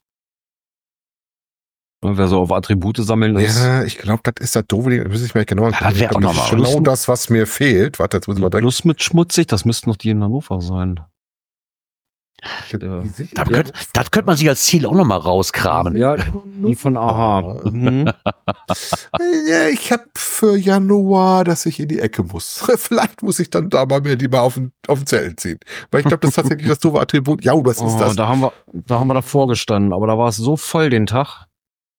Wer so auf Attribute sammeln ist. Ja, ich glaube, das ist das doofe, das muss ich mir genau Ja, das wär auch das noch ist mal genau das, was mir fehlt. Warte, jetzt muss ich mal direkt. Plus mit schmutzig, das müssten noch die in Hannover sein. Das könnte das könnte man sich als Ziel auch noch mal rauskramen. Ja, die von Aha. Mhm. Ja, ich habe für Januar, dass ich in die Ecke muss. Vielleicht muss ich dann da mal mir die mal auf den, auf den Zettel ziehen. Weil ich glaube, das ist tatsächlich das doofe Attribut. Ja, was ist Oh, das? da haben wir, da haben wir davor gestanden, aber da war es so voll den Tag.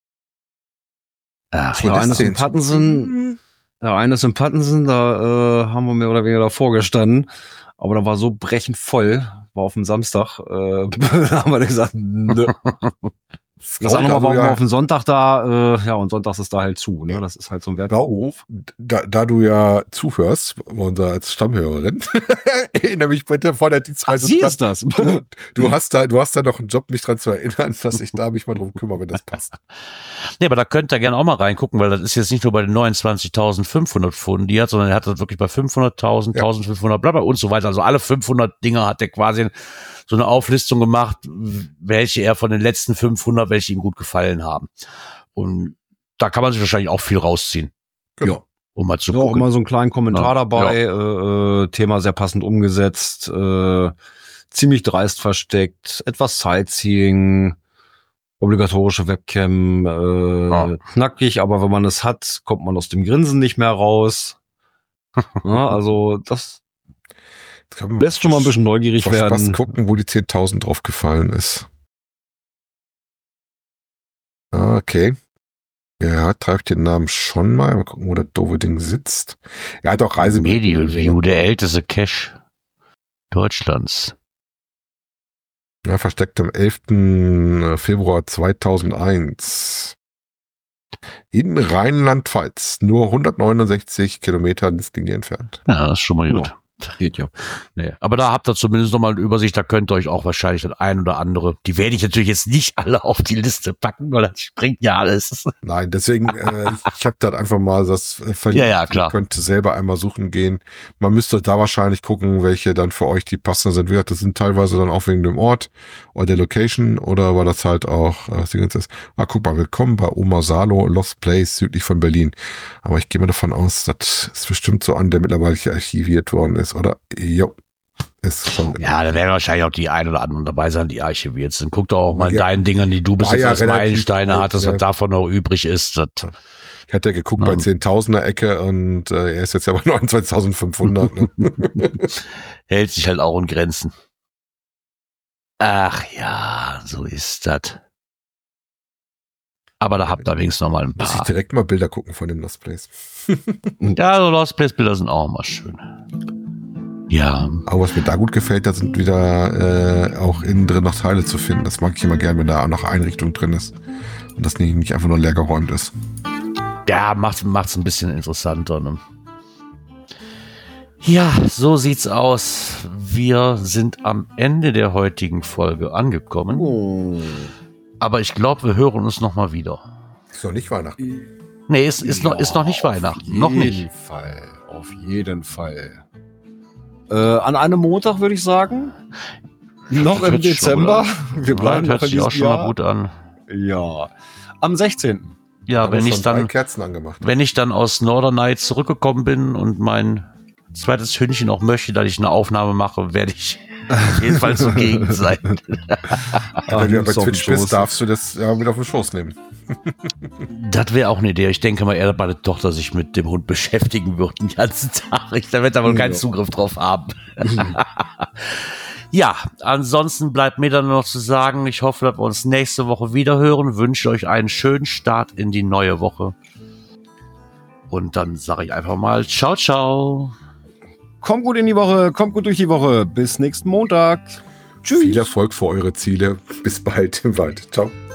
Ach, Ja, das eines in zählt. Pattensen, ja, eines in Pattensen, da äh, haben wir mehr oder weniger davor gestanden. Aber da war so brechend voll, war auf dem Samstag, äh, da haben wir gesagt, nö. Das andere Mal war ja, auf dem Sonntag da, äh, ja, und sonntags ist da halt zu, ne? Das ist halt so ein Werkhof. da, da du ja zuhörst, unser als Stammhörerin, erinnere mich bitte vor der Dienstreise. Sie ist das. Du hast da, du hast da noch einen Job, mich dran zu erinnern, dass ich da mich mal drum kümmere, wenn das passt. Nee, aber da könnt ihr gerne auch mal reingucken, weil das ist jetzt nicht nur bei den neunundzwanzigtausendfünfhundert Pfunden, die hat, sondern er hat das wirklich bei fünfhunderttausend, Ja. eintausendfünfhundert, bla bla und so weiter. Also alle fünfhundert Dinger hat er quasi so eine Auflistung gemacht, welche er von den letzten fünfhundert, welche ihm gut gefallen haben. Und da kann man sich wahrscheinlich auch viel rausziehen. Genau. Um mal zu Ja, auch gucken. immer so einen kleinen Kommentar Ja. dabei, äh, äh, Thema sehr passend umgesetzt, äh, ziemlich dreist versteckt, etwas Sightseeing, obligatorische Webcam, äh, Ja. knackig, aber wenn man es hat, kommt man aus dem Grinsen nicht mehr raus. Ja, also das Jetzt können wir lässt schon mal ein bisschen neugierig auf Spaß werden. gucken, wo die zehntausend drauf gefallen ist. Ah, okay. Ja, treibt den Namen schon mal. Mal gucken, wo das doofe Ding sitzt. Er hat auch Reise. Medial View, der älteste Cache Deutschlands. Ja, versteckt am elften Februar zweitausendeins. In Rheinland-Pfalz. Nur hundertneunundsechzig Kilometer Nistlinge entfernt. Ja, das ist schon mal gut. Ja. Geht ja. Nee, aber da habt ihr zumindest noch mal eine Übersicht, da könnt ihr euch auch wahrscheinlich das ein oder andere, die werde ich natürlich jetzt nicht alle auf die Liste packen, weil das springt ja alles. Nein, deswegen, äh, ich habe da einfach mal das äh, verlinkt. Ja, ja, klar. Ihr könnt selber einmal suchen gehen. Man müsste da wahrscheinlich gucken, welche dann für euch die passenden sind. Wie gesagt, das sind teilweise dann auch wegen dem Ort oder der Location oder weil das halt auch, äh, das ist. Ah, guck mal, willkommen bei Oma Salo, Lost Place, südlich von Berlin. Aber ich gehe mal davon aus, das ist bestimmt so an, der mittlerweile hier archiviert worden ist, oder? Jo. Ist schon. Ja, da werden wahrscheinlich auch die ein oder anderen dabei sein, die archiviert sind. Guck doch auch mal in Ja. deinen Dingern, die du bis War jetzt ja als relativ Meilensteine alt, hattest, ja. was davon noch übrig ist. Das Ich hatte ja geguckt Ja. bei zehntausender Ecke und äh, er ist jetzt ja bei neunundzwanzigtausendfünfhundert. Ne? hält sich halt auch in Grenzen. Ach ja, so ist das. Aber da habt ihr wenigstens noch mal ein Muss ich paar. direkt mal Bilder gucken von dem Lost Place. Ja, so Lost Place Bilder sind auch immer schön. Ja, Aber was mir da gut gefällt, da sind wieder äh, auch innen drin noch Teile zu finden. Das mag ich immer gern, wenn da auch noch Einrichtung drin ist. Und das nicht, nicht einfach nur leer geräumt ist. ja, macht macht's ein bisschen interessanter. Ne? Ja, so sieht's aus. Wir sind am Ende der heutigen Folge angekommen. Oh. Aber ich glaube, wir hören uns noch mal wieder. Ist doch nicht Weihnachten. Nee, ist, ist, noch, ist noch nicht Weihnachten. Noch nicht. Auf jeden Fall. Auf jeden Fall. Äh, an einem Montag würde ich sagen. Noch im Hört sich schon Dezember. gut Wir bleiben hört noch in sich auch diesem schon mal Jahr. gut an. Ja. Am sechzehnten Ja, Da wenn muss ich schon drei dann, Kerzen angemacht. wenn ich dann aus Norderney zurückgekommen bin und mein zweites Hündchen auch möchte, dass ich eine Aufnahme mache, werde ich auf jeden Fall zugegen sein. Wenn du ja bei nimm's auf den Twitch bist, Schoß. darfst du das ja mit auf den Schoß nehmen. Das wäre auch eine Idee. Ich denke mal, eher meine Tochter sich mit dem Hund beschäftigen wird den ganzen Tag. Ich, da wird aber keinen Ja. Zugriff drauf haben. Ja, ansonsten bleibt mir dann noch zu sagen, ich hoffe, dass wir uns nächste Woche wieder hören. Wünsche euch einen schönen Start in die neue Woche. Und dann sage ich einfach mal ciao, ciao. Kommt gut in die Woche, kommt gut durch die Woche. Bis nächsten Montag. Tschüss. Viel Erfolg für eure Ziele. Bis bald im Wald. Ciao.